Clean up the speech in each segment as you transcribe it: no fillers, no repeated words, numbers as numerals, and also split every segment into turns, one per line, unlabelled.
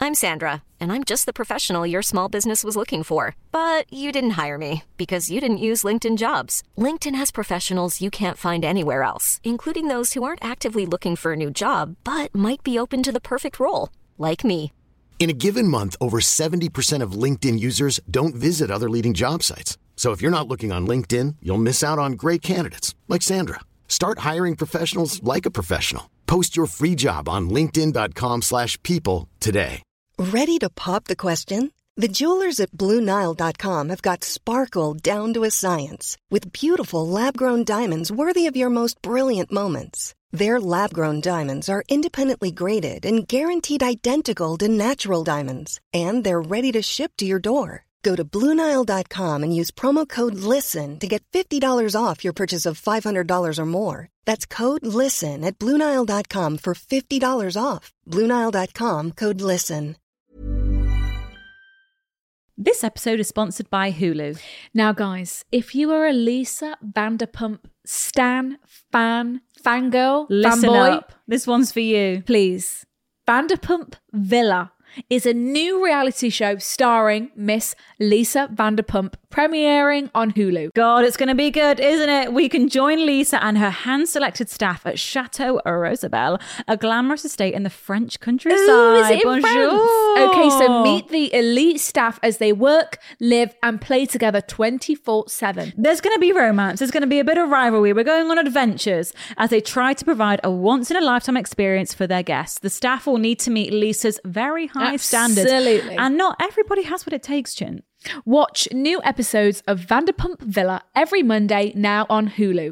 I'm Sandra, and I'm just the professional your small business was looking for. But you didn't hire me because you didn't use LinkedIn Jobs. LinkedIn has professionals you can't find anywhere else, including those who aren't actively looking for a new job, but might be open to the perfect role, like me.
In a given month, over 70% of LinkedIn users don't visit other leading job sites. So if you're not looking on LinkedIn, you'll miss out on great candidates like Sandra. Start hiring professionals like a professional. Post your free job on linkedin.com/people today.
Ready to pop the question? The jewelers at BlueNile.com have got sparkle down to a science with beautiful lab-grown diamonds worthy of your most brilliant moments. Their lab-grown diamonds are independently graded and guaranteed identical to natural diamonds, and they're ready to ship to your door. Go to BlueNile.com and use promo code LISTEN to get $50 off your purchase of $500 or more. That's code LISTEN at BlueNile.com for $50 off. BlueNile.com, code LISTEN.
This episode is sponsored by Hulu.
Now, guys, if you are a Lisa Vanderpump stan, fan, fangirl,
Listen
fanboy,
up. This one's for you.
please. Vanderpump Villa is a new reality show starring Miss Lisa Vanderpump, premiering on Hulu.
God, it's going to be good, isn't it? We can join Lisa and her hand-selected staff at Chateau Rosabelle, a glamorous estate in the French countryside.
Ooh, is it in
Bonjour.
France? Okay, so meet the elite staff as they work, live, and play together 24/7.
There's going to be romance. There's going to be a bit of rivalry. We're going on adventures as they try to provide a once-in-a-lifetime experience for their guests. The staff will need to meet Lisa's very high standards.
Absolutely.
And not everybody has what it takes, Chin.
Watch new episodes of Vanderpump Villa every Monday now on Hulu.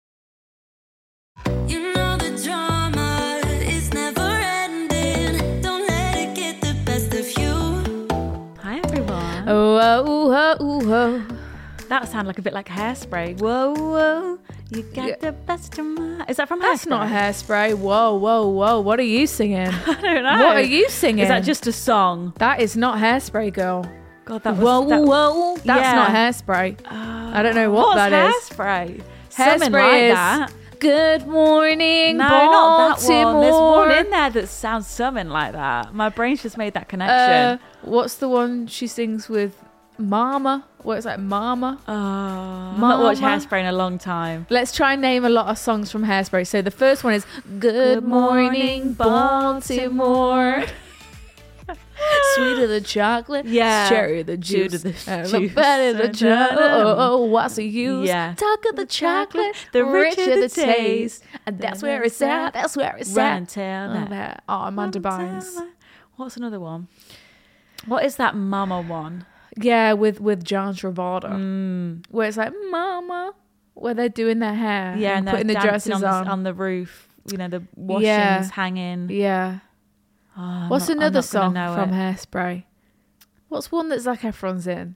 You know the drama is never ending. Don't let it get the best of you.
Hi, everyone.
Oh.
That sounded like a bit like Hairspray. Whoa, whoa, you got the best of my... Is that from
That's
Hairspray?
not Hairspray. Whoa. What are you singing?
I don't know.
What are you singing?
Is that just a song?
That is not Hairspray, girl.
God, that was...
Whoa. That's
yeah.
not Hairspray. I don't know what that is.
Hairspray? Something
Hairspray
like
is
that.
Good morning,
No, not that
Baltimore.
one. There's one in there that sounds something like that. My brain's just made that connection.
What's the one she sings with Mama? What is that, Mama?
I've not watched Hairspray in a long time.
Let's try and name a lot of songs from Hairspray. So the first one is Good Morning, Baltimore. Sweet of the chocolate,
Yeah.
cherry of the
Juice
juice,
of the juice.
better the chocolate. Oh, what's the use?
Yeah.
Talk of the chocolate,
the
the
richer
richer
the
the taste, and that's where it's at. That's where it's
Run
at.
and tell that.
Amanda Bynes.
What's another one? What is that Mama one?
Yeah, with John Travolta, where it's like Mama, where they're doing their hair,
Yeah,
and
and
putting the
dancing
dresses
on the roof. You know, the washings
Yeah.
hanging.
Yeah.
Oh, I'm
What's
not- I'm
another
not gonna
song
know
from
it.
Hairspray? What's one that Zac Efron's in?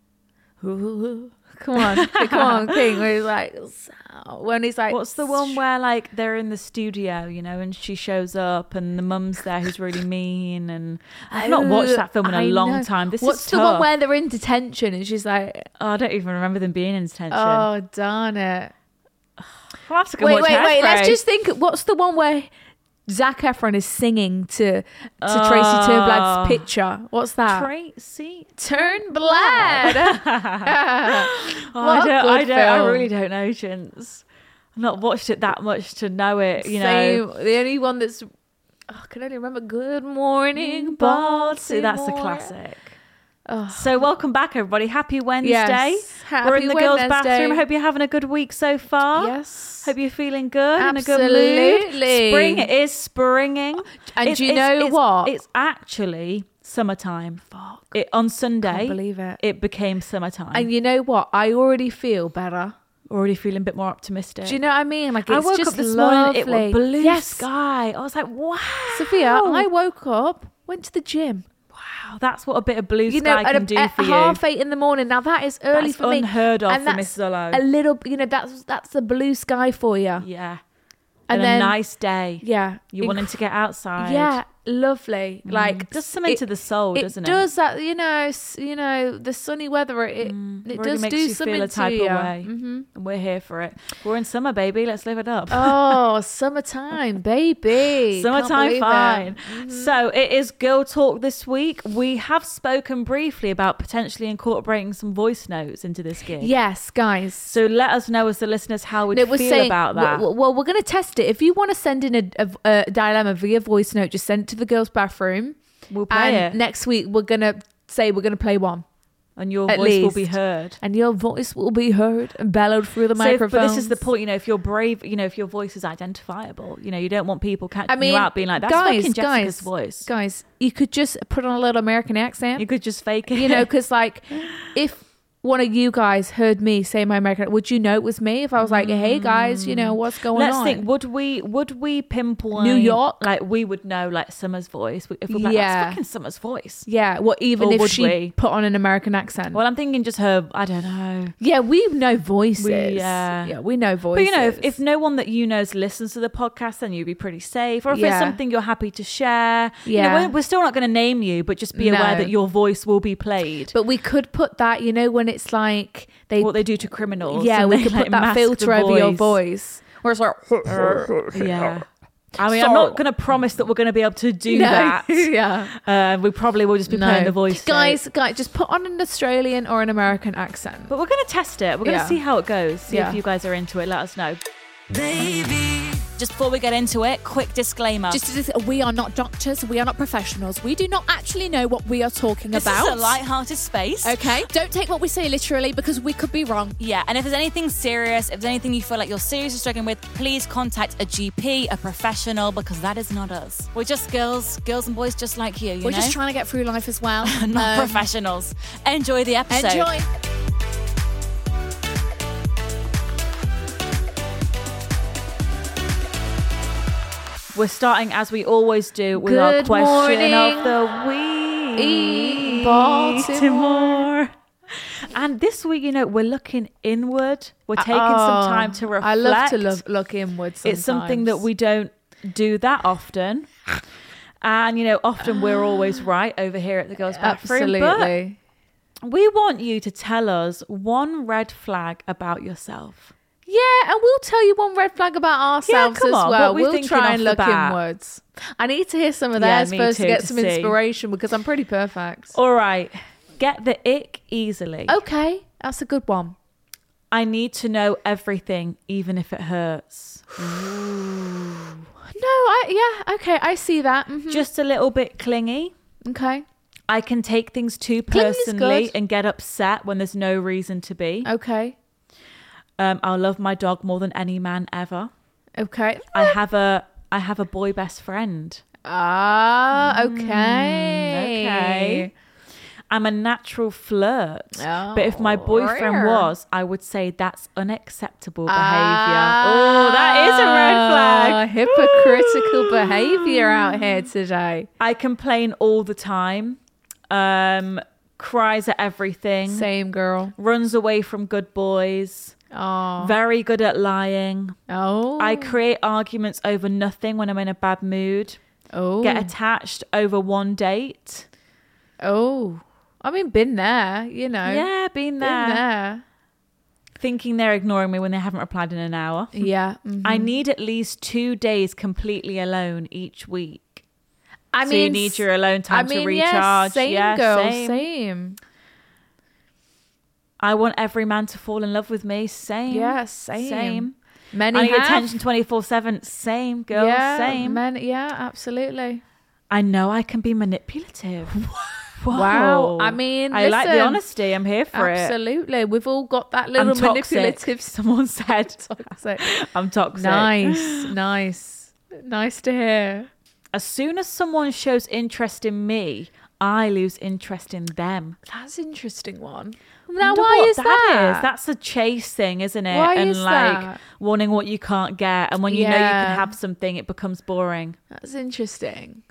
Come on, King. Where he's like, when he's like,
What's the one where like they're in the studio, you know, and she shows up and the mum's there who's really mean, and I've not watched that film in a
I
long
know.
time.
What's
is
the
tough.
one where they're in detention and she's like,
Oh, I don't even remember them being in detention.
oh, darn it.
I'll have to go
Wait,
watch
let's
Hairspray.
just think. What's the one where Zac Efron is singing to Tracy Turnblad's picture? What's that?
Tracy.
Turnblad. What a good
I
film.
really don't know, Chintz. I've not watched it that much to know it, you know.
Same. The only one that's I can only remember Good Morning
Baltimore.
Baltimore.
That's a classic. So welcome back, everybody. Happy Wednesday.
Yes.
We're in the girls'
Wednesday.
bathroom. I hope you're having a good week so far.
Yes.
Hope you're feeling good and a good mood.
Absolutely.
Spring is springing.
And do you know what?
It's actually summertime. Fuck. On Sunday,
Can't believe it.
It became summertime.
And you know what? I already feel better.
Already feeling a bit more optimistic.
Do you know what I mean? Like,
I
it's
woke
just
up this
lovely.
morning, it was blue
Yes.
sky. I was like, wow.
Sophia, I woke up, went to the gym.
Wow, that's what a bit of blue
You know,
sky can do
at
for you.
8:30 in the morning. Now that is early
That's
for me.
unheard of
And
for
that's
Mrs. Olo.
A little, you know, that's the blue sky for you.
Yeah.
And
And
then
a nice day.
Yeah.
You're wanting to get outside.
Yeah. lovely. Like
does something to the soul, doesn't it?
It does that, the sunny weather. It
really
does
makes
do
you
something
feel a type
to
of
you.
way. And we're here for it. We're in summer, baby. Let's live it up.
Oh, summertime, baby. Can't
Summertime
believe
fine.
it.
So it is Girl Talk this week. We have spoken briefly about potentially incorporating some voice notes into this gig.
Yes, guys.
So let us know as the listeners how we'd feel about that.
Well, we're going to test it. If you want to send in a dilemma via voice note, just send it to the girls' bathroom.
We'll play
and
it.
next week we're going to play one.
And your
At
voice will
least.
be heard.
And your voice will be heard and bellowed through the
But
microphone.
this is the point, if you're brave, if your voice is identifiable, you don't want people catching you out being like, that's fucking Jessica's voice.
Guys, you could just put on a little American accent.
You could just fake it.
Because if one of you guys heard me say my American, would you know it was me? If I was like, hey guys, what's going on?
Let's think, would we pinpoint
New York?
Like we would know like Summer's voice. If we're like, that's fucking Summer's voice.
Yeah, well, even
Or
if
would
she
we?
put on an American accent.
Well, I'm thinking just her, I don't know.
Yeah, we know voices.
Yeah.
We know voices.
But if no one that you know listens to the podcast, then you'd be pretty safe. Or if it's
Yeah.
something you're happy to share,
Yeah.
we're still not going to name you, but just be aware
No.
that your voice will be played.
But we could put that, when it's like
What they do to criminals.
yeah,
and
we
they,
could
like,
put that
mask
filter
the
over your voice. Where it's like,
Yeah. I mean, I'm not going to promise that we're going to be able to do that.
Yeah.
We probably will just be playing the voice.
Guys, just put on an Australian or an American accent.
But we're going to test it. We're going to
Yeah.
see how it goes. See
Yeah.
if you guys are into it. Let us know.
Baby.
Just before we get into it, quick disclaimer.
We are not doctors. We are not professionals. We do not actually know what we are talking
This
about.
is a light-hearted space.
Okay? Don't take what we say literally because we could be wrong.
Yeah, and if there's anything serious, if there's anything you feel like you're seriously struggling with, please contact a GP, a professional, because that is not us. We're just girls and boys just like you,
We're just trying to get through life as well.
not professionals. Enjoy the episode.
Enjoy.
We're starting, as we always do, with our
Good
question
morning,
of the week.
Baltimore.
And this week, we're looking inward. We're taking some time to reflect.
I love to look inwards sometimes.
It's something that we don't do that often. And, often we're always right over here at the Girls Bathroom.
Absolutely.
But we want you to tell us one red flag about yourself.
Yeah, and we'll tell you one red flag about ourselves
come
as
on,
well.
what we're
We'll
thinking
try
off
and
the
look
bat.
inwards. I need to hear some of
Yeah,
theirs
me
first to
too,
get
to
some
see.
inspiration because I'm pretty perfect.
All right. Get the ick easily.
Okay, that's a good one.
I need to know everything, even if it hurts.
Okay, I see that. Mhm.
Just a little bit clingy.
Okay,
I can take things too
Clingy's
personally
good.
and get upset when there's no reason to be.
okay,
I'll love my dog more than any man ever.
okay.
I have a boy best friend.
Okay.
Okay. I'm a natural flirt.
Oh,
But if my boyfriend
rare.
was, I would say that's unacceptable behavior. Oh, that is a red flag.
Hypocritical behavior out here today.
I complain all the time. Cries at everything.
Same girl.
Runs away from good boys.
Oh.
Very good at lying.
Oh.
I create arguments over nothing when I'm in a bad mood.
Oh.
Get attached over one date.
Oh. I mean, been there,
Yeah, been
Been
there.
there.
Thinking they're ignoring me when they haven't replied in an hour.
Yeah. mhm.
I need at least 2 days completely alone each week.
I
So
mean,
you need your alone time to
yeah,
recharge.
same
Yeah,
girl,
same.
same.
I want every man to fall in love with me. Same.
Yeah, same.
Same.
Many
I need
have.
attention 24/7. Same, girl.
Yeah,
Same.
yeah, absolutely.
I know I can be manipulative. Whoa.
Wow. I mean,
I like the
listen.
honesty. I'm here for it.
Absolutely. We've all got that
I'm
little
toxic.
manipulative
Someone said
toxic.
I'm toxic.
Nice to hear.
As soon as someone shows interest in me, I lose interest in them.
That's an interesting one.
I
Now,
wonder
why
what
is that?
That's a chase thing, isn't it?
Why
and
is
like
that?
wanting what you can't get, and when you know you
Yeah.
can have something, it becomes boring.
That's interesting.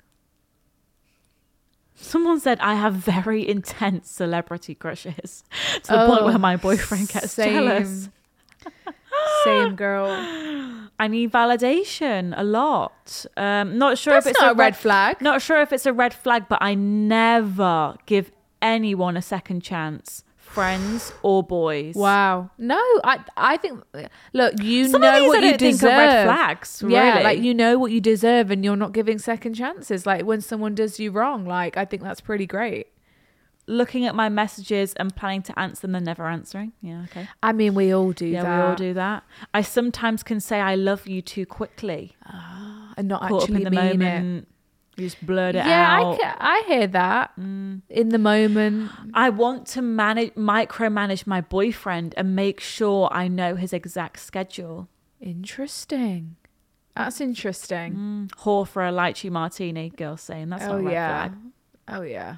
Someone said I have very intense celebrity crushes to the point where my boyfriend gets jealous.
Same, girl.
I need validation a lot. Not sure
That's
if it's
not
a
a red flag.
Not sure if it's a red flag, but I never give anyone a second chance, friends or boys.
Wow. No, I think, look, you
Some of
know
these
what
I
you
don't think
deserve.
are red flags.
Yeah,
really.
like you know what you deserve and you're not giving second chances. Like when someone does you wrong, like I think that's pretty great.
Looking at my messages and planning to answer them and never answering. Yeah, okay.
I mean, we all do that.
Yeah, we all do that. I sometimes can say I love you too quickly.
And not
Caught
actually
up in the
mean
moment. You just blurred it
Yeah,
out.
I hear that in the moment.
I want to micromanage my boyfriend and make sure I know his exact schedule.
Interesting. That's interesting.
Whore for a lychee martini, girl saying that's not a red flag.
Oh yeah.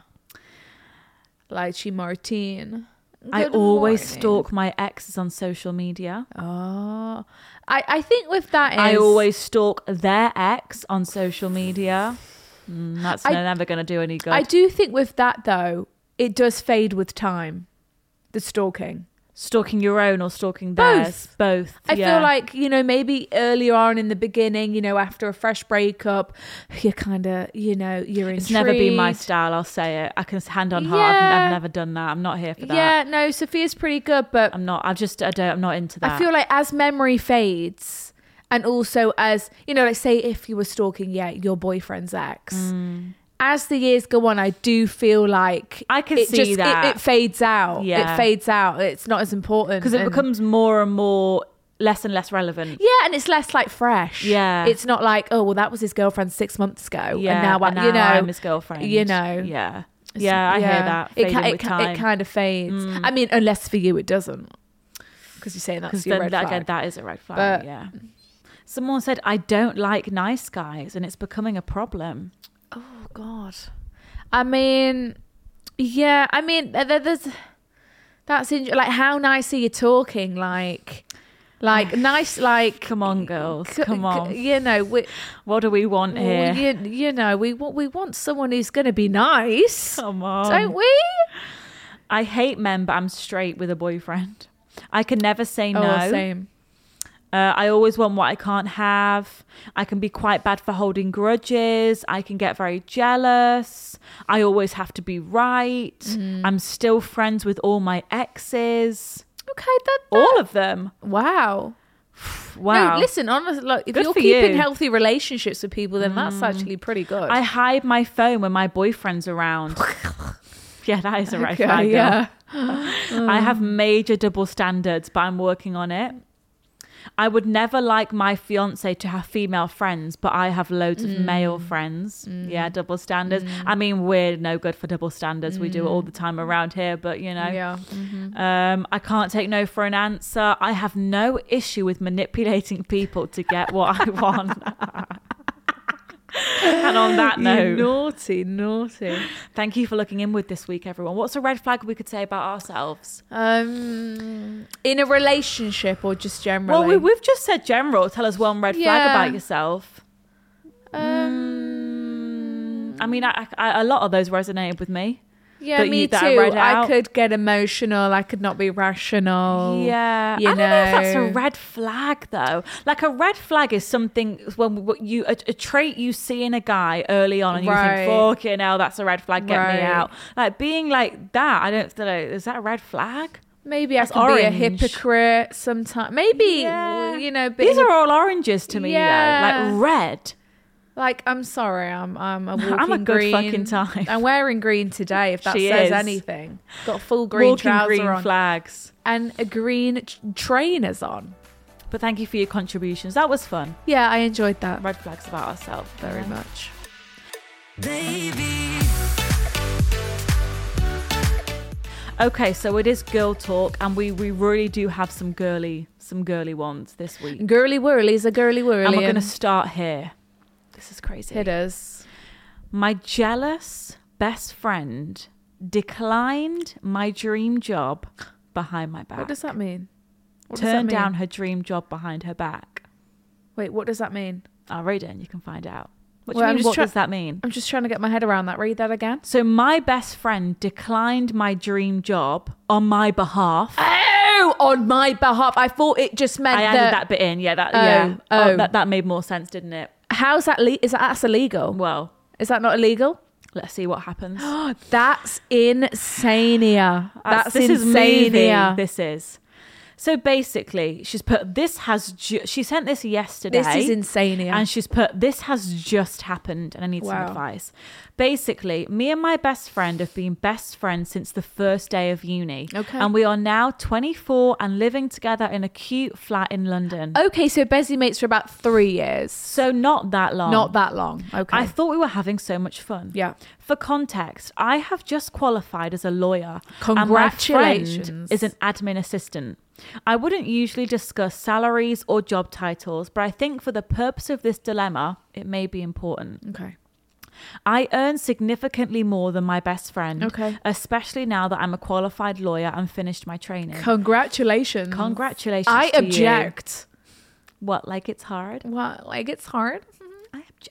Lychee Martine.
I
Good
always
morning.
stalk my exes on social media.
Oh, I think with that is
I always stalk their ex on social media. That's never going to do any good.
I do think with that though, it does fade with time. The stalking.
Stalking your own or stalking theirs? Both.
I feel like, maybe earlier on in the beginning, after a fresh breakup, you're kind of, you're intrigued.
It's never been my style, I'll say it. I can hand on heart, I've never done that. I'm not here for that.
Yeah, no, Sophia's pretty good, but
I'm not into that.
I feel like as memory fades, and also as, like say if you were stalking, your boyfriend's ex, as the years go on, I do feel like
I can see that.
It fades out.
Yeah.
It fades out. It's not as important.
Because it becomes more and more, less and less relevant.
Yeah, and it's less like fresh.
Yeah.
It's not like, oh, well, that was his girlfriend 6 months ago.
Yeah,
and now
I'm his girlfriend.
Yeah.
Yeah, I hear that. Fading with time.
It kind of fades. I mean, unless for you it doesn't. Because you're saying that's your red flag.
Again, that is a red flag,
But-
yeah. Someone said, I don't like nice guys, and it's becoming a problem.
Oh God, I mean, yeah, I mean, there's that's like how nice are you talking? Like nice, like
Come on, girls, come on. What do we want here?
We want someone who's going to be nice.
Come on,
Don't we?
I hate men, but I'm straight with a boyfriend. I can never say no.
Oh, same.
I always want what I can't have. I can be quite bad for holding grudges. I can get very jealous. I always have to be right. I'm still friends with all my exes.
Okay, that
All of them.
wow.
Wow.
No, listen, honestly, look, if
Good
you're
for
keeping
you.
healthy relationships with people, then that's actually pretty good.
I hide my phone when my boyfriend's around. Yeah, that is a red
Okay,
flag.
yeah.
I have major double standards, but I'm working on it. I would never like my fiance to have female friends, but I have loads of male friends. Yeah, double standards. I mean, we're no good for double standards. We do it all the time around here, but
Yeah.
I can't take no for an answer. I have no issue with manipulating people to get what I want. And on that note,
Naughty.
thank you for looking inward this week, everyone. What's a red flag we could say about ourselves?
In a relationship or just generally?
Well, we've just said general. Tell us one red flag
Yeah.
about yourself. I mean, I a lot of those resonated with me.
Yeah,
that
me
you-
too.
that I read
I
out.
could get emotional. I could not be rational.
Yeah,
you
I don't know if that's a
know.
red flag though. Like a red flag is something when a trait you see in a guy early on, and you
Right.
think, "Fucking hell, that's a red flag. Get me
Right.
out." Like being like that, I don't know. Is that a red flag?
Maybe
That's
I could be a
orange.
hypocrite sometimes. Maybe,
Yeah.
bit
These are all oranges to me
Yeah.
though. Like red.
like, I'm sorry, I'm a walking
I'm a good
green.
fucking time.
I'm wearing green today, if that
She
says
is.
anything. Got full green
Walking
trouser
green
on.
flags.
And a green trainers on.
But thank you for your contributions. That was fun.
Yeah, I enjoyed that
Red flags about ourselves.
very much.
Baby,
Okay, so it is girl talk, and we really do have some girly ones this week.
Girly whirlies, a girly whirly.
And we're going to start here. This is crazy.
It is.
My jealous best friend declined my dream job behind my back.
What does that mean? What does that
Turned
mean?
down her dream job behind her back.
Wait, what does that mean?
I'll read it and you can find out. What,
Well,
do
I'm
you mean,
just
what
try-
does that mean?
I'm just trying to get my head around that. Read that again.
So my best friend declined my dream job on my behalf.
Oh, on my behalf. I thought it just meant
I added that bit in. Yeah, that made more sense, didn't it?
How's that? That's illegal?
Well,
is that not illegal?
let's see what happens.
That's insania. That's
this
insania.
Is this is. So basically, she's put she sent this yesterday.
This is insania.
And she's put, this has just happened and I need some advice. Basically, me and my best friend have been best friends since the first day of uni.
Okay.
And we are now 24 and living together in a cute flat in London.
Okay, so Bessie mates for about 3 years.
So not that long.
Not that long. Okay.
I thought we were having so much fun.
Yeah.
For context, I have just qualified as a lawyer.
Congratulations.
And my friend is an admin assistant. I wouldn't usually discuss salaries or job titles, but I think for the purpose of this dilemma, it may be important.
Okay.
I earn significantly more than my best friend, especially now that I'm a qualified lawyer and finished my training.
Congratulations.
Congratulations.
I
to
object.
You. What, like it's hard?
What, like it's hard?
I object.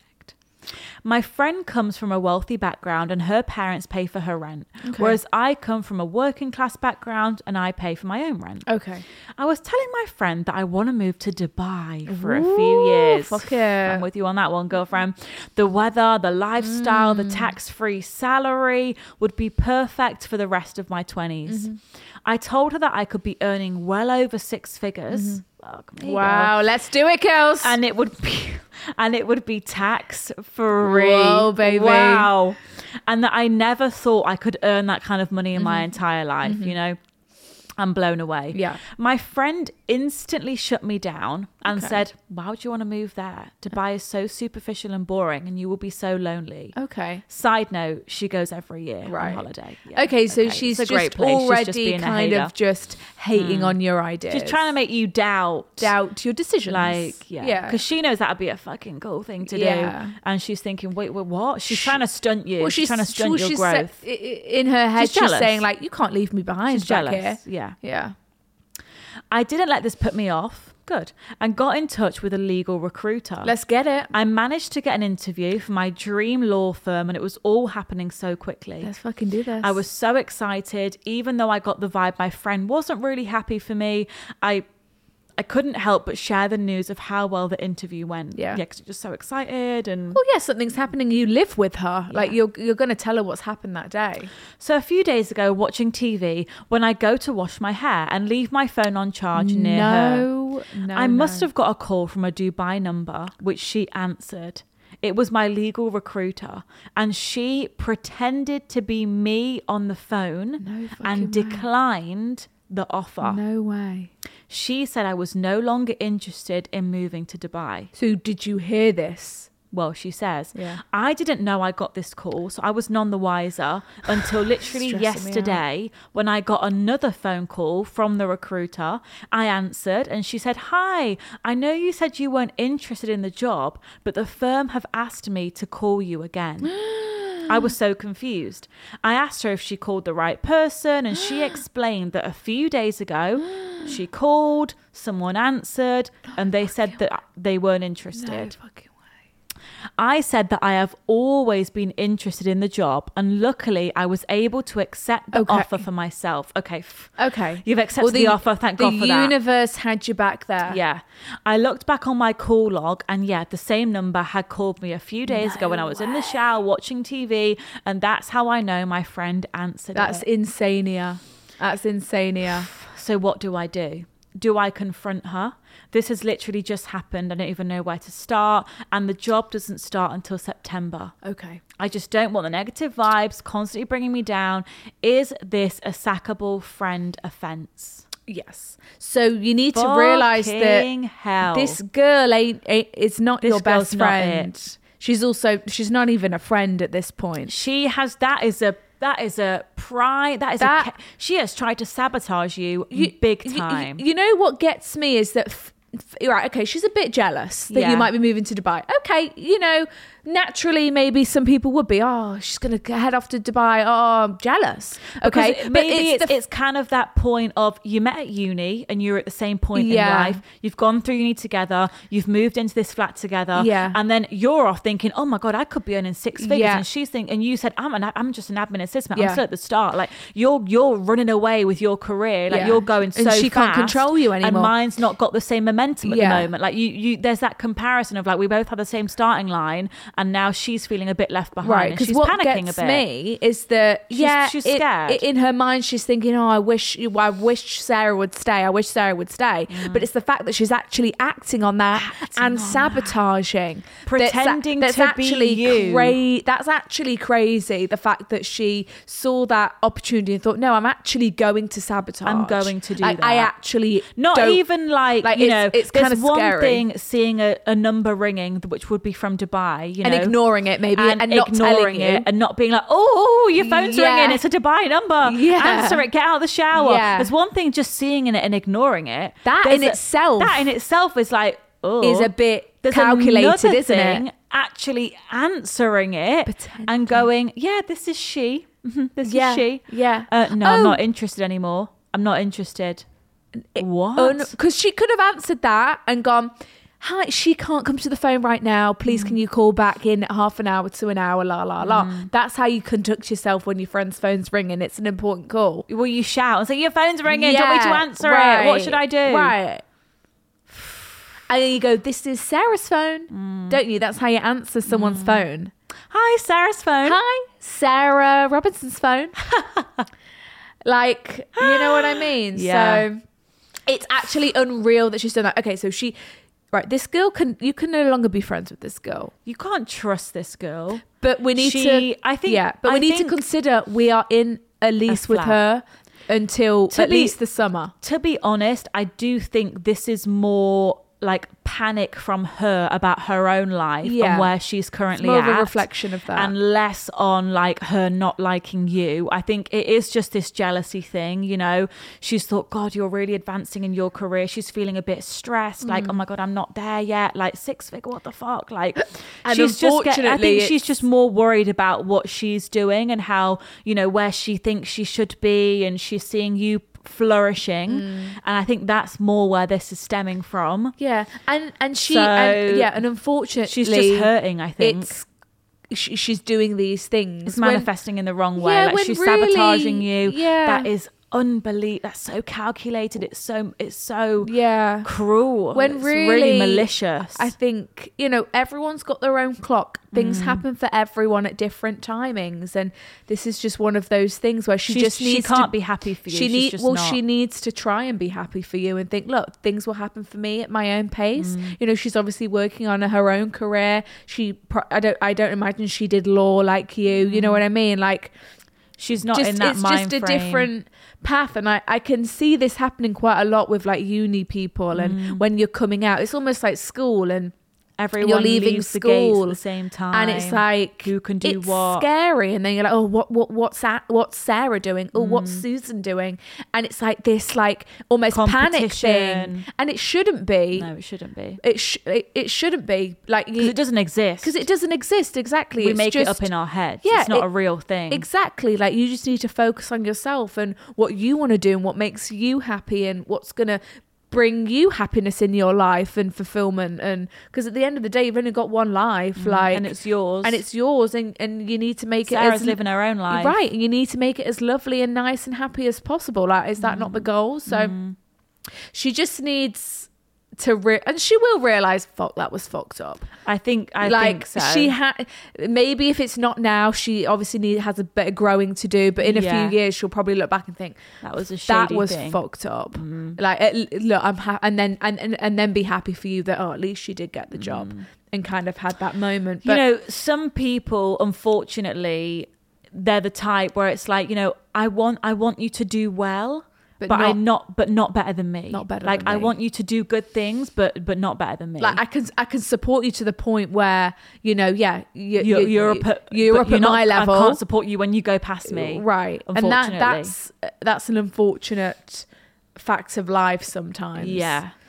My friend comes from a wealthy background and her parents pay for her rent, whereas I come from a working class background and I pay for my own rent.
Okay.
I was telling my friend that I want to move to Dubai for a few years.
Fuck it.
I'm with you on that one, girlfriend. The weather, the lifestyle, the tax-free salary would be perfect for the rest of my 20s. I told her that I could be earning well over 6 figures. Fuck me,
wow,
girl.
let's do it, girls.
And it would be tax free.
Whoa, baby.
Wow. And that I never thought I could earn that kind of money in my entire life, you know? I'm blown away.
Yeah.
My friend instantly shut me down and said, why would you want to move there? Dubai is so superficial and boring and you will be so lonely.
Okay.
Side note, she goes every year on holiday. Yeah.
Okay, so she's
It's a great
just
place.
already
She's just being a
kind
hater.
of just hating on your ideas.
She's trying to make you doubt
your decisions.
Like, yeah. Because she knows that'd be a fucking cool thing to do.
Yeah.
And she's thinking, wait, what? She's trying to stunt you.
Well,
she's trying to stunt your growth.
In her head, she's
jealous.
saying, like, you can't leave me behind
She's
back
jealous.
here.
Yeah.
Yeah.
I didn't let this put me off. Good. And got in touch with a legal recruiter.
Let's get it.
I managed to get an interview for my dream law firm and it was all happening so quickly.
Let's fucking do this.
I was so excited, even though I got the vibe my friend wasn't really happy for me. I couldn't help but share the news of how well the interview went.
Yeah.
Yeah, because you're just so excited. And
well, yeah, something's happening. You live with her. Like, you're going to tell her what's happened that day.
So a few days ago, watching TV, when I go to wash my hair and leave my phone on charge near her, I must have got a call from a Dubai number, which she answered. It was my legal recruiter, and she pretended to be me on the phone and declined the offer.
No way.
She said I was no longer interested in moving to Dubai.
So did you hear this?
Well, she says, I didn't know I got this call, so I was none the wiser until literally yesterday when I got another phone call from the recruiter. I answered and she said, hi, I know you said you weren't interested in the job, but the firm have asked me to call you again. I was so confused. I asked her if she called the right person and she explained that a few days ago she called, someone answered, and they said that they weren't interested.
No fucking way.
I said that I have always been interested in the job and luckily I was able to accept the offer for myself. Okay. You've accepted the offer. Thank God for that.
The universe had you back there.
Yeah. I looked back on my call log and the same number had called me a few days ago when I was in the shower watching TV, and that's how I know my friend answered
That's
it.
insania. That's insania.
So what do I do? Do I confront her? This has literally just happened. I don't even know where to start. And the job doesn't start until September.
Okay.
I just don't want the negative vibes constantly bringing me down. Is this a sackable friend offence?
Yes. So you need to realise that
hell.
this girl is not
This
your best
girl's not
friend.
it.
She's not even a friend at this point.
She has, she has tried to sabotage you big time.
You know what gets me is that, right, okay, she's a bit jealous that you might be moving to Dubai. Okay, naturally, maybe some people would be, oh, she's going to head off to Dubai. Oh, I'm jealous. Okay.
Because maybe it's kind of that point of you met at uni and you're at the same point in life. You've gone through uni together. You've moved into this flat together.
Yeah.
And then you're off thinking, oh my God, I could be earning 6 figures. And she's thinking, and you said, I'm just an admin assistant. I'm still at the start. Like you're running away with your career. Like you're going so fast.
And she can't control you anymore.
And mine's not got the same momentum at the moment. Like you there's that comparison of like, we both had the same starting line and now she's feeling a bit left behind.
Right,
because
because what gets me is that
she's scared.
In her mind, she's thinking, "Oh, I wish Sarah would stay. I wish Sarah would stay." But it's the fact that she's actually acting on that and sabotaging,
pretending
that's
to
actually
be you.
That's actually crazy. The fact that she saw that opportunity and thought, "No, I'm actually going to sabotage.
I'm going to do
like,
that."
I actually
not
don't,
even like you know.
It's
there's
kind of
one
scary.
thing seeing a number ringing, which would be from Dubai, you know,
and ignoring it maybe, and not
ignoring
telling you.
it, and not being like, oh, your phone's ringing, it's a Dubai number. Answer it, get out of the shower. There's one thing just seeing it and ignoring it.
That in itself
is like,
is a bit
there's
calculated,
another
isn't
thing,
it?
Actually answering it and going, yeah, this is she. This is she.
Yeah.
No, I'm not interested anymore. I'm not interested. What?
Because she could have answered that and gone, hi, she can't come to the phone right now. Please, can you call back in half an hour to an hour? La, la, la. That's how you conduct yourself when your friend's phone's ringing. It's an important call.
Well, you shout and say, your phone's ringing. Do you want me to answer it? What should I do?
Right. And then you go, this is Sarah's phone. Don't you? That's how you answer someone's phone.
Hi, Sarah's phone.
Hi, Sarah Robinson's phone. Like, you know what I mean?
Yeah.
So it's actually unreal that she's done that. Okay, so this girl you can no longer be friends with this girl.
You can't trust this girl.
But we need to consider we are in a lease with her until at least the summer.
To be honest, I do think this is more like panic from her about her own life and where she's currently
more
at.
of a reflection of that.
And less on like her not liking you. I think it is just this jealousy thing, you know. She's thought, God, you're really advancing in your career. She's feeling a bit stressed, like, oh my God, I'm not there yet. Like 6 figure, what the fuck? Like,
and
she's
unfortunately,
I think she's just more worried about what she's doing and how, you know, where she thinks she should be, and she's seeing you flourishing, and I think that's more where this is stemming from.
And unfortunately
she's just hurting. I think
she's doing these things,
it's manifesting in the wrong way. Like she's sabotaging you. That is unbelievable. That's so calculated. It's so cruel.
When
it's really malicious.
I think, you know, everyone's got their own clock. Things happen for everyone at different timings, and this is just one of those things where she can't
be happy for you.
She needs to try and be happy for you and think, look, things will happen for me at my own pace. You know, she's obviously working on her own career. I don't imagine she did law like you. You know what I mean? Like,
she's not in that mind frame.
It's just a different path, and I can see this happening quite a lot with like uni people, and when you're coming out, it's almost like school, and
everyone
you're leaving
leaves
school
the gates at the same time,
and it's like,
who can do
it's
what?
Scary, and then you're like, oh, what's Sarah doing? Oh, what's Susan doing? And it's like this, like almost panic thing, and it shouldn't be.
No, it shouldn't be.
It shouldn't be, like,
because it doesn't exist.
Because it doesn't exist. Exactly,
we make it up in our heads. It's not a real thing.
Exactly, like you just need to focus on yourself and what you want to do and what makes you happy and what's gonna bring you happiness in your life and fulfillment. And because at the end of the day, you've only got one life, like,
and it's yours,
and you need to make
Sarah's
it
living her own life,
right? And you need to make it as lovely and nice and happy as possible. Like, is that not the goal? So she just needs to and she will realize, fuck, that was fucked up.
I think so.
She had, maybe if it's not now, she obviously has a bit of growing to do, but in a few years she'll probably look back and think,
that was a shady
that was
thing.
Fucked up. Like, look, I'm and then be happy for you that, oh, at least she did get the job and kind of had that moment. But,
you know, some people, unfortunately, they're the type where it's like, you know, I want you to do well, but not better than me.
Not better.
Like,
than me.
I want you to do good things, but not better than me.
Like, I can support you to the point where, you know,
you're up at
my level.
I can't support you when you go past me.
Right. And that's an unfortunate fact of life sometimes.
Yeah.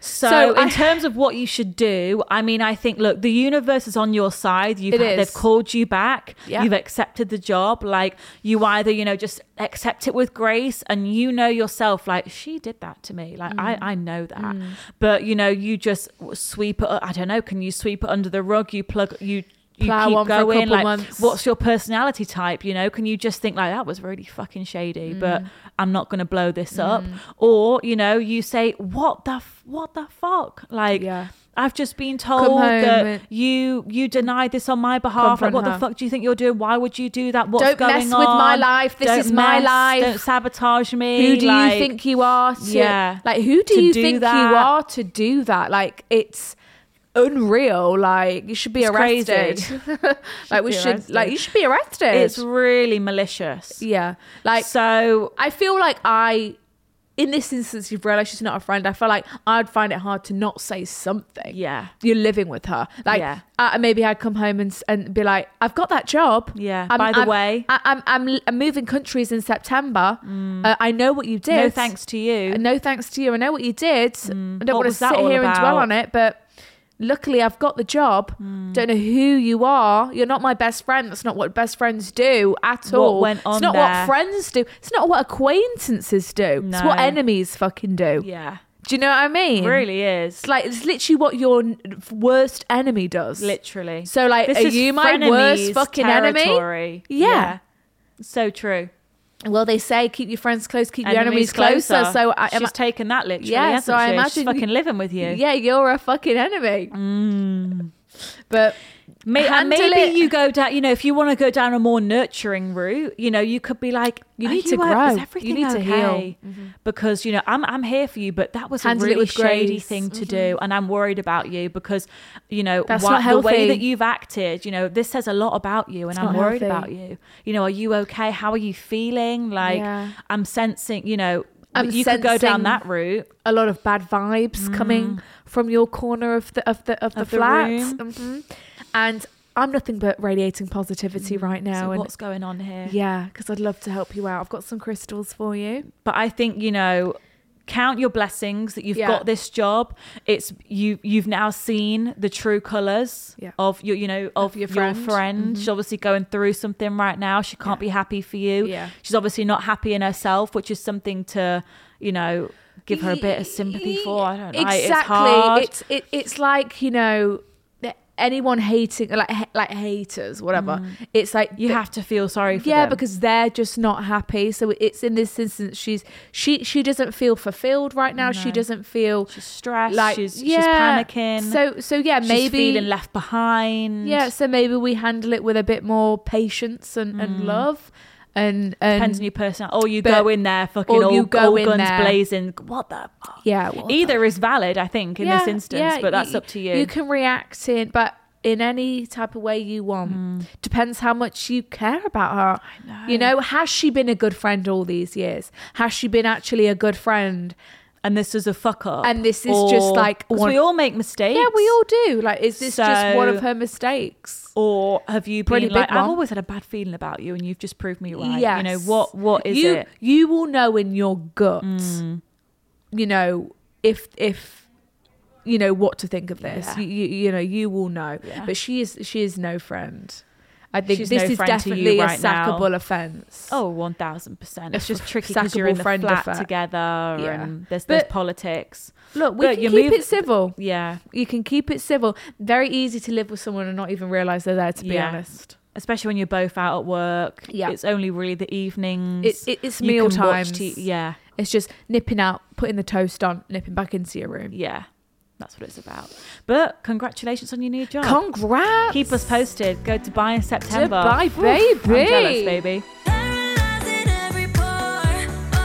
So in terms of what you should do, I mean, I think, look, the universe is on your side. They've called you back.
Yeah.
You've accepted the job. Like, you either, you know, just accept it with grace, and you know yourself, like, she did that to me. Like, I know that. But, you know, you just sweep it, I don't know, can you sweep it under the rug? You
Plow
keep
on for a
going,
couple
like,
months.
what's your personality type? You know, can you just think, like, that was really fucking shady, but I'm not going to blow this up? Or, you know, you say, what the fuck? Like, I've just been told that you denied this on my behalf. Like, what the fuck do you think you're doing? Why would you do that? What's
Don't
going
mess
on?
with my life. This is my life.
Don't sabotage me.
Who do you think you are? Like, who do you think you are to do that? Like, it's unreal. Like, you should be arrested. Like, you should be arrested.
It's really malicious.
Yeah. Like,
so
I feel like in this instance, you've realised she's not a friend. I feel like I'd find it hard to not say something.
Yeah.
You're living with her. Like, maybe I'd come home and be like, I've got that job.
Yeah. By the way,
I'm moving countries in September. I know what you did.
No thanks to you.
No thanks to you. I know what you did. I don't want to sit
all
here and dwell
about?
on it, but luckily I've got the job. Don't know who you are. You're not my best friend. That's not what best friends do at all.
What went on
It's not
there?
what friends do. It's not what acquaintances do. It's what
No.
enemies fucking do.
Yeah.
Do you know what I mean?
It really is.
It's like, it's literally what your worst enemy does.
Literally.
So, like,
This
are
is
you my worst
frenemies
fucking
territory.
enemy? Yeah.
So true.
Well, they say keep your friends close, keep your enemies closer. So
she's taken that literally.
Yeah,
hasn't
so I
she?
imagine
she's fucking living with you.
Yeah, you're a fucking enemy. But
Maybe you go down, you know, if you want to go down a more nurturing route, you know, you could be like,
You
"Are
need to
o-
grow.
Is
You
everything
need to
okay?"
heal.
Because, you know, I'm here for you, but that was
Handle
a
it
really
with
shady
grace.
thing to do, and I'm worried about you because, you know,
That's not
the way
healthy.
that you've acted, you know, this says a lot about you, and
It's
I'm
not
worried
healthy.
about you. You know, are you okay? How are you feeling? Like,
Yeah.
I'm sensing, you know,
I'm
you could go down
sensing
that route.
a lot of bad vibes coming from your corner of the
the
flat.
room.
And I'm nothing but radiating positivity right now.
So
and
what's going on here?
yeah, because I'd love to help you out. I've got some crystals for you.
But I think, you know, count your blessings that you've
Yeah.
got this job. It's you've now seen the true colors
Yeah.
of your, you know, of your friend.
Mm-hmm.
She's obviously going through something right now. She can't be happy for you.
Yeah.
She's obviously not happy in herself, which is something to, you know, give her a bit of sympathy for. I don't know.
Exactly.
It's hard.
It's like, you know, anyone hating, like haters, whatever. It's like
You have to feel sorry for
yeah,
them.
because they're just not happy. So it's in this instance, she doesn't feel fulfilled right now. She doesn't feel
she's stressed.
like
she's panicking.
So yeah,
she's
maybe
feeling left behind.
yeah. So maybe we handle it with a bit more patience and love. And
Depends on your personality. Or you
but-
go in there fucking
or
all,
you go
all
in
guns
there.
blazing. What the fuck?
yeah, well,
Either is valid, I think, in this instance, but that's up to you.
You can react in any type of way you want. Depends how much you care about her. I know. You know, has she been a good friend all these years? Has she been actually a good friend?
And this is a fuck up.
And this is just like
because
one-
we all make mistakes.
Yeah, we all do. Like, is this just one of
So-
her mistakes?
Or have you
Pretty
been like,
big
I've
one.
always had a bad feeling about you, and you've just proved me right.
Yes.
You know what is
you,
it?
You will know in your gut. You know, if you know what to think of this.
Yeah.
You know, you will know.
Yeah.
But she is no friend. I think
She's
this
no
is
friend to you
definitely a
right now.
sackable offense.
Oh, 1,000%. It's
A
just tricky because you're
sackable
in the
friend
flat
affair.
together,
Yeah.
and there's
But-
politics.
Look, we
But
can
you
keep
move-
it civil.
Yeah.
You can keep it civil. Very easy to live with someone and not even realise they're there, to be
Yeah.
honest.
Especially when you're both out at work.
Yeah.
It's only really the evenings.
It's
You
meal
can watch
times.
yeah.
It's just nipping out, putting the toast on, nipping back into your room.
Yeah. That's what it's about. But congratulations on your new job.
Congrats!
Keep us posted. Go to Dubai in September.
Dubai,
Oof,
baby.
I'm jealous, baby.
Paralyzing every pore.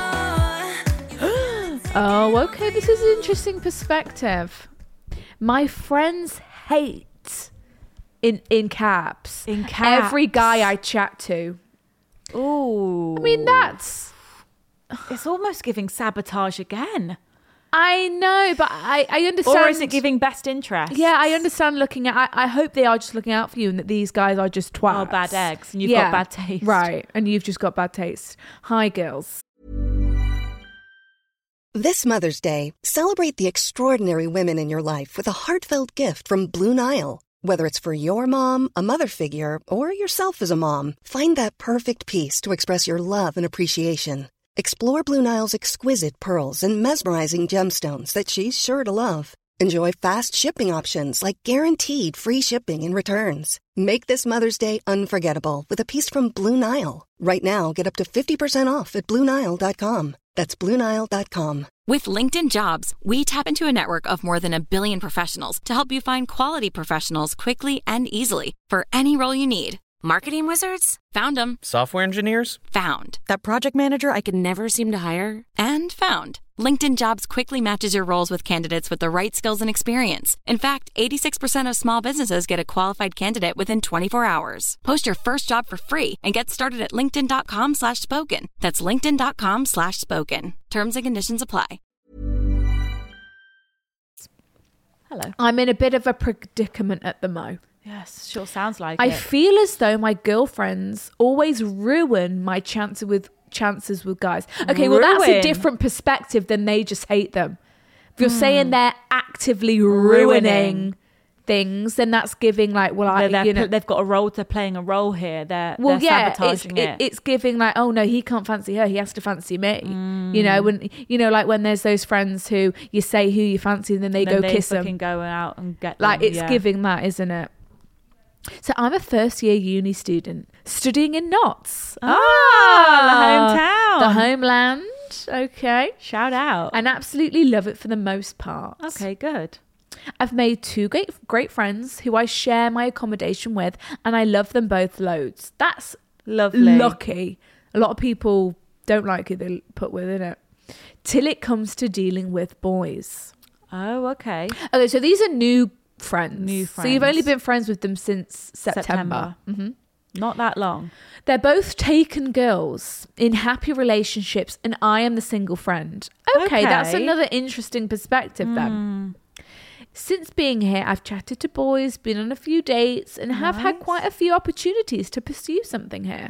Oh.
Oh, okay. This is an interesting perspective. My friends hate, in caps, every guy I chat to.
Ooh.
I mean, that's...
It's almost giving sabotage again.
I know, but I understand.
Or is it giving best interest?
Yeah, I understand looking at... I hope they are just looking out for you and that these guys are just twats.
Oh, bad eggs. And you've got bad taste.
Right, and you've just got bad taste. Hi, girls.
This Mother's Day, celebrate the extraordinary women in your life with a heartfelt gift from Blue Nile. Whether it's for your mom, a mother figure, or yourself as a mom, find that perfect piece to express your love and appreciation. Explore Blue Nile's exquisite pearls and mesmerizing gemstones that she's sure to love. Enjoy fast shipping options like guaranteed free shipping and returns. Make this Mother's Day unforgettable with a piece from Blue Nile. Right now, get up to 50% off at BlueNile.com. That's BlueNile.com.
With LinkedIn Jobs, we tap into a network of more than 1 billion professionals to help you find quality professionals quickly and easily for any role you need. Marketing wizards? Found them.
Software engineers?
Found. That project manager I could never seem to hire? And found. LinkedIn Jobs quickly matches your roles with candidates with the right skills and experience. In fact, 86% of small businesses get a qualified candidate within 24 hours. Post your first job for free and get started at linkedin.com/spoken. That's linkedin.com/spoken. Terms and conditions apply.
Hello.
I'm in a bit of a predicament at the mo.
Yes, sure sounds like
I
it.
feel as though my girlfriends always ruin my chances with guys. Okay, well, that's a
Ruin?
different perspective than they just hate them. If you're saying they're actively ruining things, then that's giving like, well,
they've got a role. They're playing a role here. They're sabotaging it.
It's giving like, oh no, he can't fancy her. He has to fancy me. You know, like when there's those friends who you say who you fancy, and then they go kiss them.
Fucking go out and get
like
them,
it's giving that, isn't it? So I'm a first year uni student studying in Notts.
the hometown,
the homeland. Okay,
shout out.
and absolutely love it for the most part.
Okay, good.
I've made two great friends who I share my accommodation with, and I love them both loads. That's
Lovely.
lucky. A lot of people don't like who they put with, innit? Till it comes to dealing with boys.
Oh, okay.
Okay, so these are new friends. So you've only
friends.
been friends with them since September. Mm-hmm.
Not that long.
They're both taken girls in happy relationships, and I am the single friend. Okay, that's another interesting perspective then. Since being here, I've chatted to boys, been on a few dates, and have had quite a few opportunities to pursue something here.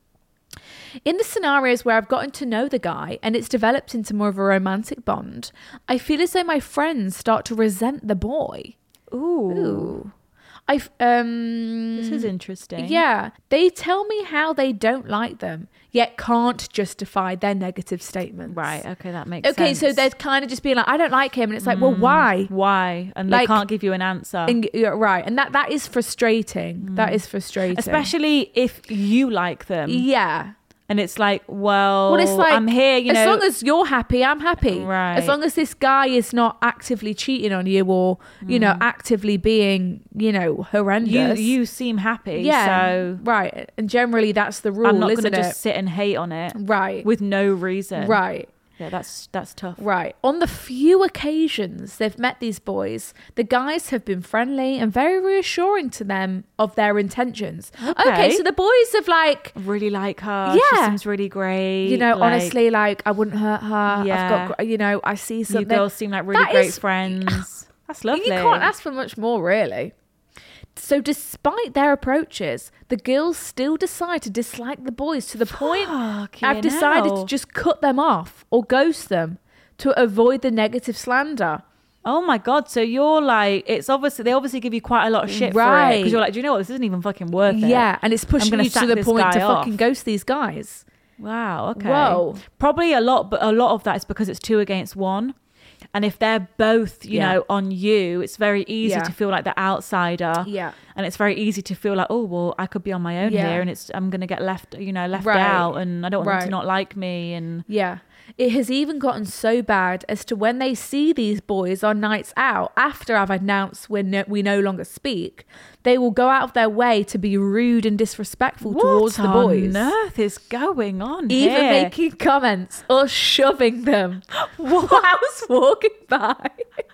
In the scenarios where I've gotten to know the guy and it's developed into more of a romantic bond, I feel as though my friends start to resent the boy. Ooh.
This is interesting.
Yeah. They tell me how they don't like them, yet can't justify their negative statements.
Right. Okay, that makes sense.
Okay, so they're kind of just being like, I don't like him. And it's like, well, why?
Why? And
Like-
they can't give you an answer.
Right. And that is frustrating. That is frustrating.
Especially if you like them.
Yeah.
And it's like, well,
Well, it's like,
I'm here, you know.
as long as you're happy, I'm happy.
Right.
As long as this guy is not actively cheating on you or, you know, actively being, you know, horrendous.
you seem happy.
Yeah.
So
right. And generally that's the rule,
I'm not
isn't
going to
it?
just sit and hate on it.
Right.
With no reason.
Right.
Yeah, that's tough.
Right. On the few occasions they've met these boys, the guys have been friendly and very reassuring to them of their intentions. Okay, so the boys have like,
Really like her.
Yeah.
She seems really great.
you know,
Like,
honestly, like I wouldn't hurt her.
Yeah.
I've got, you know, I see
you
something.
girls seem like really
That
great
is-
friends. That's lovely.
You can't ask for much more, really. So despite their approaches, the girls still decide to dislike the boys to the point I've decided to just cut them off or ghost them to avoid the negative slander.
Oh my god! So you're like, they obviously give you quite a lot of shit for it
Right.
because you're like, do you know what? This isn't even fucking worth it.
Yeah, and it's pushing
gonna
you to
sack
the
this
point
guy
to
off.
fucking ghost these guys.
Wow. Okay.
Whoa.
Probably a lot, but a lot of that is because it's 2 against 1. And if they're both, you know, on you, it's very easy
Yeah.
to feel like the outsider.
Yeah.
And it's very easy to feel like, oh, well, I could be on my own
Yeah.
here, and I'm going to get left
Right.
out, and I don't want them to
Right.
not like me. And
Yeah. It has even gotten so bad as to when they see these boys on nights out, after I've announced we no longer speak, they will go out of their way to be rude and disrespectful towards the boys.
What on earth is going on
Even
here?
making comments or shoving them whilst walking by.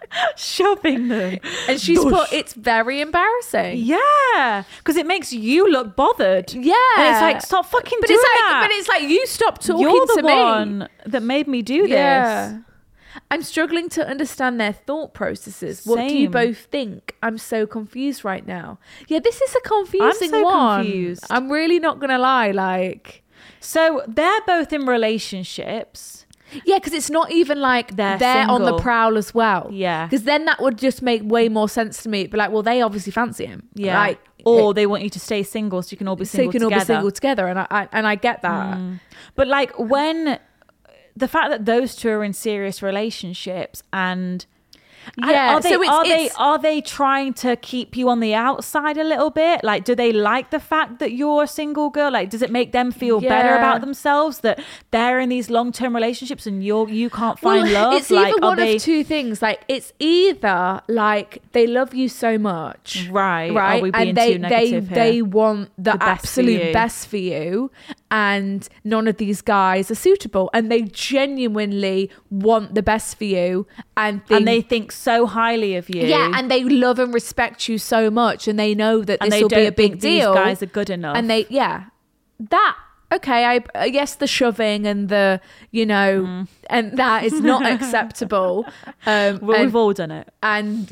Shoving them.
And she's put, it's very embarrassing.
Yeah, because it makes you look bothered.
Yeah.
And it's like, stop fucking
But
doing
it's like,
that.
but it's like, you stop talking
You're
to
the
me.
one that made me do this.
Yeah. I'm struggling to understand their thought processes. What do you
Same.
both think? I'm so confused right now. Yeah, this is a confusing
so
one.
confused.
I'm really not going to lie. Like,
So they're both in relationships.
Yeah, because it's not even like
They're
they're on the
single.
prowl as well.
Yeah.
Because then that would just make way more sense to me. It'd be like, well, they obviously fancy him.
Yeah.
Like,
or they want you to stay single so you can all be
so you
single
can all
together.
be single together. And I get that.
But like when the fact that those two are in serious relationships and
Yeah,
are they trying to keep you on the outside a little bit? Like, do they like the fact that you're a single girl? Like, does it make them feel better
Yeah.
about themselves that they're in these long-term relationships and you can't find love?
It's
like,
either
are
one of two things. Like, it's either like they love you so much,
Right.
right,
Are we being
and they
too negative
they
here?
want the
The best for
absolute
you.
best for you, and none of these guys are suitable, and they genuinely want the best for you, and
they think so highly of you.
yeah, and they love and respect you so much, and they know that
And
this
they
will be a
don't
big
think
deal.
these guys are good enough.
And they, that okay. I guess the shoving and the, and that is not acceptable.
Well, we've all done it.
And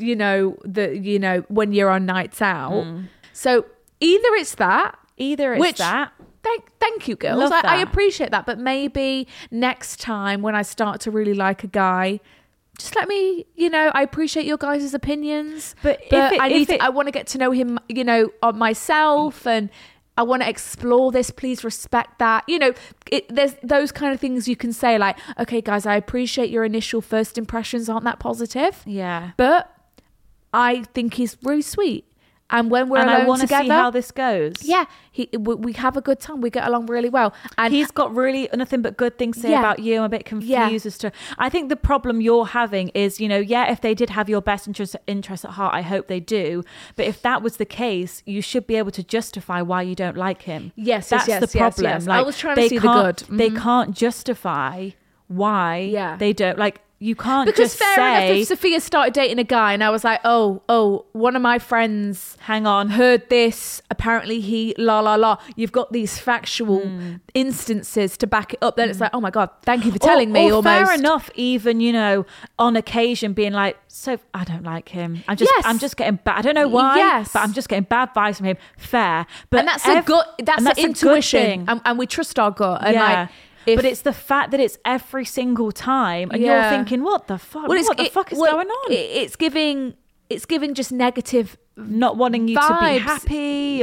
when you're on nights out. So either it's that,
Which that.
Thank you, girls.
Love
I
that.
appreciate that. But maybe next time when I start to really like a guy, just let me, I appreciate your guys' opinions.
But if
I want to get to know him, on myself, and I want to explore this. Please respect that. There's those kind of things you can say, like, okay, guys, I appreciate your initial first impressions aren't that positive.
Yeah.
But I think he's really sweet. And when we're
and
alone
I want to
together,
see how this goes.
yeah, we have a good time. We get along really well. And
He's got really nothing but good things to say
Yeah.
about you. I'm a bit confused
Yeah.
as to. I think the problem you're having is, if they did have your best interest at heart, I hope they do. But if that was the case, you should be able to justify why you don't like him.
Yes,
that's
yes,
the
yes,
problem.
yes.
Like,
I was trying to
they
see the
can't-
good.
They
Mhm.
can't justify why
Yeah.
they don't like. You can't
because
just
fair
say.
enough, if Sophia started dating a guy and I was like, oh, one of my friends
Hang on.
heard this, apparently he la. You've got these factual instances to back it up. Then it's like, oh my God, thank you for telling me.
Or
Almost
fair enough, even on occasion being like, so I don't like him. I'm just getting bad. I don't know why.
Yes.
But I'm just getting bad vibes from him. Fair, but
and that's a gut. That's
and
the
a good
intuition,
thing.
and we trust our gut. And like,
but it's the fact that it's every single time, and you're thinking, what the fuck? What the fuck is going on?
It's giving just negative,
Not wanting you to be
vibes.
So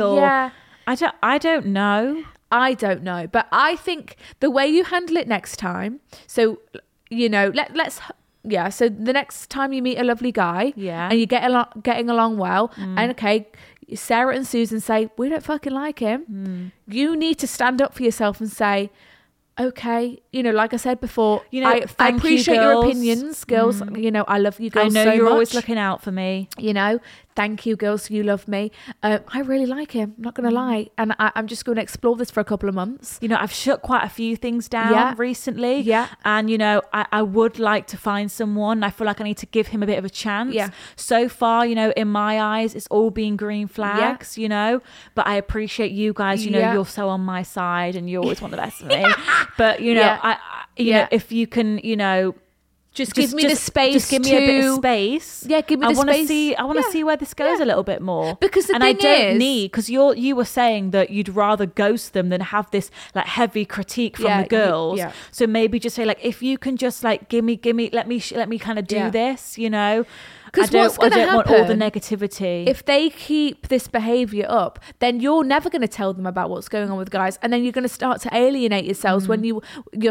I don't know.
I don't know, but I think the way you handle it next time. So let's. Yeah, so the next time you meet a lovely guy, and you getting along well, and okay, Sarah and Susan say, we don't fucking like him. You need to stand up for yourself and say, okay, like I said before, I
thank you,
appreciate your
girls.
opinions, girls. I love you
I
girls
know
so
you're
much.
always looking out for me.
Thank you, girls. You love me. I really like him. I'm not going to lie. And I'm just going to explore this for a couple of months.
I've shut quite a few things down
Yeah.
recently.
Yeah.
And, I would like to find someone. I feel like I need to give him a bit of a chance.
Yeah.
So far, in my eyes, it's all been green flags, but I appreciate you guys,
Yeah.
you're so on my side and you always want the best for me. But,
Yeah.
I if you can,
Just give me the space.
Just give me a bit of space.
Yeah, give me the space.
I want to see where this goes a little bit more.
Because the
and I
thing
don't
is-
need because you were saying that you'd rather ghost them than have this like heavy critique from
Yeah,
the girls.
yeah.
So maybe just say like if you can just like give me let me kind of do
Yeah.
this.
Because what's
I
going to
don't
happen
want all the negativity.
if they keep this behavior up, then you're never going to tell them about what's going on with guys, and then you're going to start to alienate yourselves when you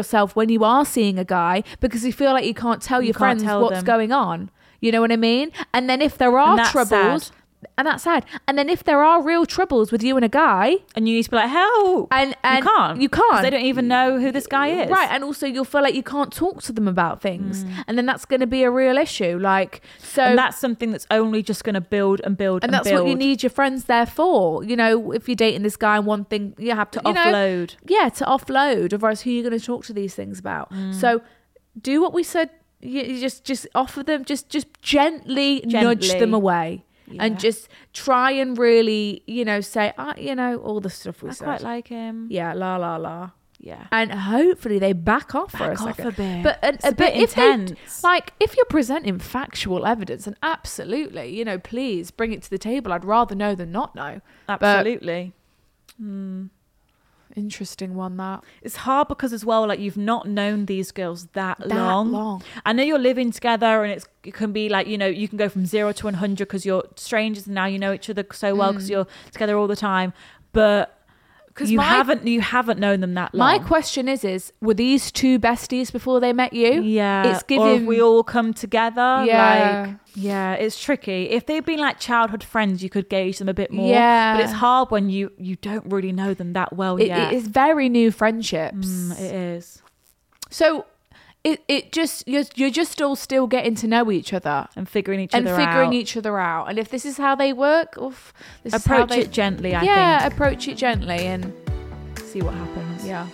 are seeing a guy because you feel like you can't tell your
can't
friends
tell
what's
them.
going on. You know what I mean? And then if there are
And that's
troubles,
sad.
and that's sad. And then if there are real troubles with you and a guy,
and you need to be like, help.
and
You can't. 'Cause
you
they don't even know who this guy is.
right? And also you'll feel like you can't talk to them about things, and then that's going to be a real issue. Like so,
And that's something that's only just going to build and build
and that's
build.
what you need your friends there for. If you're dating this guy, and one thing you have to
offload.
to offload. Otherwise, who are you going to talk to these things about? So, do what we said. You just offer them, just gently nudge
Gently.
them away,
Yeah.
and just try and really, say, all the stuff we
I
said.
quite like him.
Yeah, la.
Yeah.
And hopefully they back off for a
Back off
second.
a bit.
But
It's a bit
if they-
intense.
if you're presenting factual evidence, and absolutely, please bring it to the table. I'd rather know than not know. But,
Absolutely.
Interesting one, that.
It's hard because as well, like you've not known these girls that long.
long.
I know you're living together and it can be like, you know, you can go from 0 to 100 because you're strangers and now you know each other so well because you're together all the time. But you haven't known them that long.
My question is were these two besties before they met you?
Yeah.
It's giving...
Or if we all come together.
Yeah.
Like, yeah, it's tricky. If they've been like childhood friends, you could gauge them a bit more.
Yeah.
But it's hard when you don't really know them that well yet.
It is very new friendships.
It is.
So it just you're just all still getting to know each other
and figuring each other
out. And if this is how they work,
approach it gently. I think.
Yeah, approach it gently and
see what happens.
Yeah.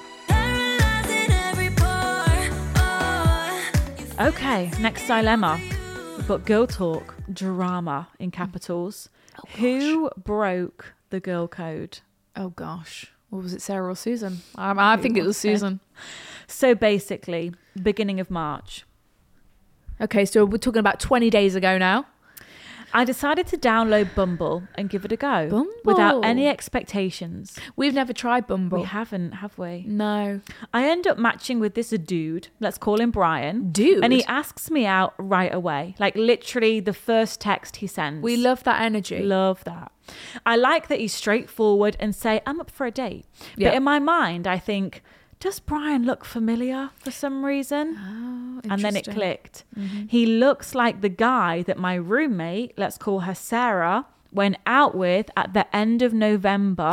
Okay, next dilemma. We've got girl talk, drama in capitals. Who broke the girl code?
Oh gosh. What was it, Sarah or Susan? I think it was Susan.
So basically, beginning of March.
Okay, so we're talking about 20 days ago now.
I decided to download Bumble and give it a go.
Bumble?
Without any expectations.
We've never tried Bumble.
We haven't, have we?
No.
I end up matching with this dude. Let's call him Brian.
Dude?
And he asks me out right away. Like literally the first text he sends.
We love that energy.
Love that. I like that he's straightforward and say, I'm up for a date.
Yeah.
But in my mind, I think, does Brian look familiar for some reason?
Oh,
and then it clicked. He looks like the guy that my roommate, let's call her Sarah, went out with at the end of November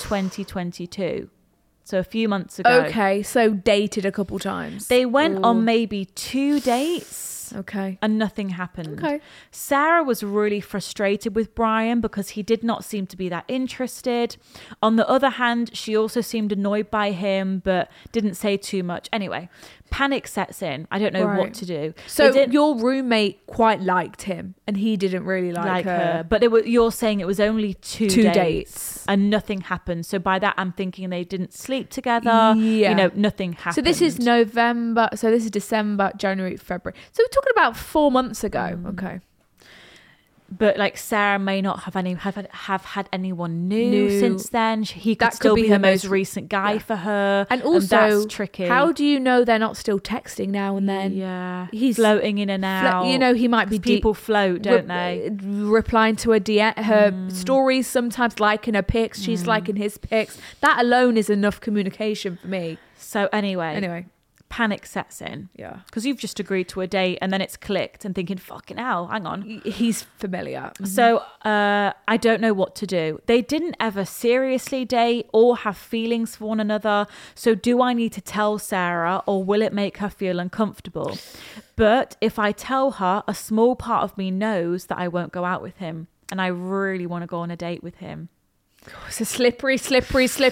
2022. So a few months ago.
Okay, so dated a couple times.
They went on maybe 2 dates.
Okay.
And nothing happened.
Okay.
Sarah was really frustrated with Brian because he did not seem to be that interested. On the other hand, she also seemed annoyed by him, but didn't say too much. Anyway, panic sets in. I don't know what to do.
So your roommate quite liked him and he didn't really like her.
But you're saying it was only two dates and nothing happened. So by that, I'm thinking they didn't sleep together.
Yeah.
You know, nothing happened.
So this is November. So this is December, January, February. So we're talking about 4 months ago. Okay.
But like Sarah may not have had anyone new since then. He could
That
still
could
be
be
the
her
most recent guy for her.
And also,
that's tricky.
How do you know they're not still texting now and then?
Yeah,
he's
floating in and out.
You know, he might be
people float, don't they?
Replying to her stories, sometimes liking her pics. She's liking his pics. That alone is enough communication for me.
So anyway. Panic sets in.
Yeah.
Because you've just agreed to a date and then it's clicked and thinking, fucking hell, hang on.
He's familiar.
So I don't know what to do. They didn't ever seriously date or have feelings for one another. So do I need to tell Sarah or will it make her feel uncomfortable? But if I tell her, a small part of me knows that I won't go out with him. And I really want to go on a date with him.
It's a slippery slope.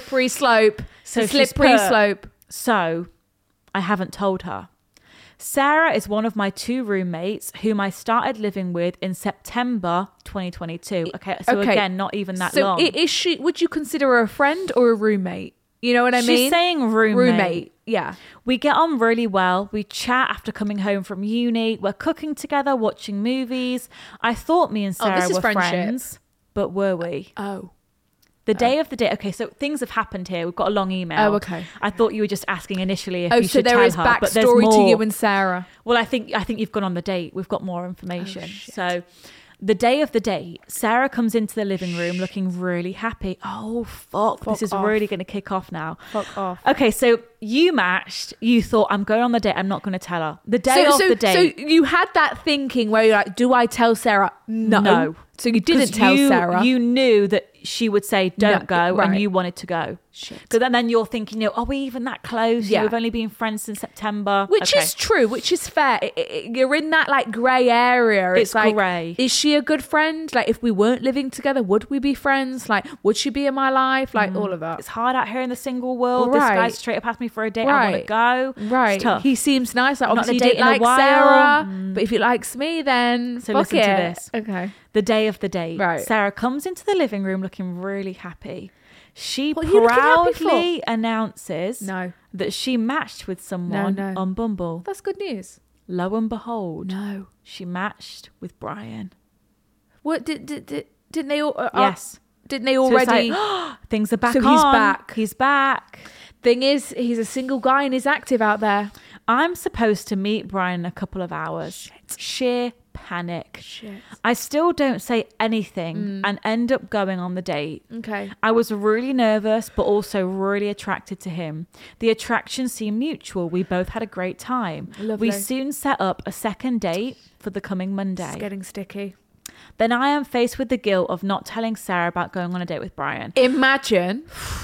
So
slippery slope.
So I haven't told her. Sarah is one of my 2 roommates whom I started living with in September 2022. Okay, so again, not even that long.
So is she? Would you consider her a friend or a roommate? You know what I mean?
She's saying roommate.
Yeah.
We get on really well. We chat after coming home from uni. We're cooking together, watching movies. I thought me and Sarah were friends, but were we?
Oh.
The day of the date. Okay, so things have happened here. We've got a long email.
Oh, okay.
I thought you were just asking initially if you
so
should
there
tell
is
her, but there's
backstory
more.
to you and Sarah.
Well, I think you've gone on the date. We've got more information. So the day of the date, Sarah comes into the living room looking really happy. Oh, fuck. This is really going to kick off now.
Fuck off.
Okay, so you matched. You thought, I'm going on the date. I'm not going to tell her. The day of the date.
So you had that thinking where you're like, do I tell Sarah? No. So you didn't tell Sarah.
You knew that she would say, don't go,
right.
and you wanted to go.
Shit.
Because then you're thinking, are we even that close?
Yeah.
We've only been friends since September.
Which is true, which is fair. You're in that like grey area.
It's
like,
grey.
Is she a good friend? Like, if we weren't living together, would we be friends? Like, would she be in my life? Like, all of that.
It's hard out here in the single world.
Right.
This guy straight up asked me for a date. I want to go.
Right.
It's tough.
He seems nice. Like,
Not
obviously,
a
he
date
didn't
in a
like
while.
Sarah. But if he likes me, then
So
fuck
listen
it.
to this.
Okay.
The day of the date.
Right.
Sarah comes into the living room looking really happy. She
What are you looking happy
proudly announces
No.
that she matched with someone
No.
on Bumble.
That's good news.
Lo and behold,
No.
she matched with Brian.
What didn't they all?
Yes.
Didn't they
So it's
already?
like, things are back
So
on.
he's back.
He's back.
Thing is, he's a single guy and he's active out there.
I'm supposed to meet Brian in a couple of hours. Sheer panic. I still don't say anything and end up going on the date.
Okay.
I was really nervous, but also really attracted to him. The attraction seemed mutual. We both had a great time.
Lovely.
We soon set up a second date for the coming Monday.
It's getting sticky.
Then I am faced with the guilt of not telling Sarah about going on a date with Brian.
Imagine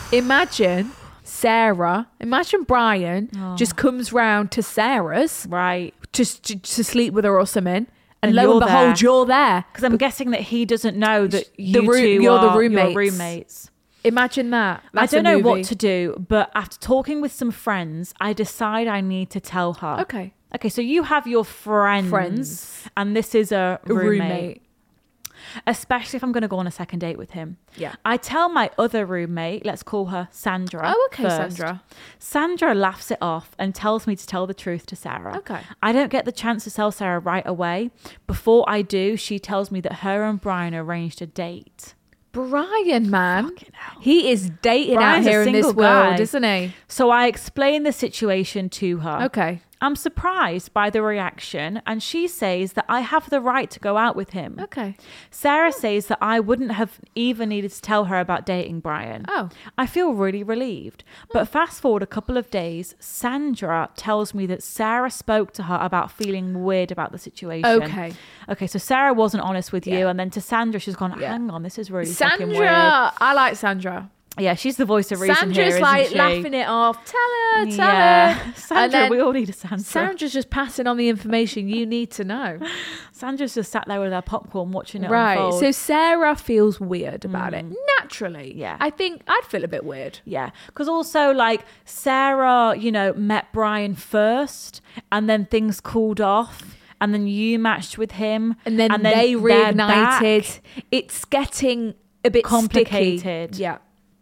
Sarah, imagine Brian just comes round to Sarah's
Right.
to sleep with her or something. And lo
you're
and behold,
there.
you're there.
Because I'm guessing that he doesn't know that
you're
you're
the
your
roommates.
roommates.
Imagine that. That's
I don't
a
know what
movie.
to do, but after talking with some friends, I decide I need to tell her.
Okay.
Okay, so you have your friends. And this is a roommate. Especially if I'm going to go on a second date with him.
Yeah.
I tell my other roommate, let's call her Sandra.
Oh, okay,
first.
Sandra.
Sandra laughs it off and tells me to tell the truth to Sarah.
Okay.
I don't get the chance to tell Sarah right away. Before I do, she tells me that her and Brian arranged a date.
Brian, man.
Fucking hell.
He is dating
Brian's
out
a
here in this
single
world,
guy.
isn't he?
So I explain the situation to her.
Okay.
I'm surprised by the reaction, and she says that I have the right to go out with him.
Okay.
Sarah says that I wouldn't have even needed to tell her about dating Brian.
Oh.
I feel really relieved. But fast forward a couple of days, Sandra tells me that Sarah spoke to her about feeling weird about the situation.
Okay.
Okay, so Sarah wasn't honest with you,
Yeah.
and then to Sandra, she's gone,
Yeah.
hang on, this is really fucking weird.
Sandra. I like Sandra.
Yeah, she's the voice of reason
Sandra's
here, isn't
like
she?
laughing it off. Tell her.
Yeah.
And
Sandra,
then
we all need a Sandra.
Sandra's just passing on the information you need to know.
Sandra's just sat there with her popcorn watching it
Right.
unfold.
So Sarah feels weird about it. Naturally.
Yeah.
I think I'd feel a bit weird.
Yeah, because also like Sarah, met Brian first, and then things cooled off, and then you matched with him,
And then they reignited. It's getting a bit
Complicated.
sticky. Yeah.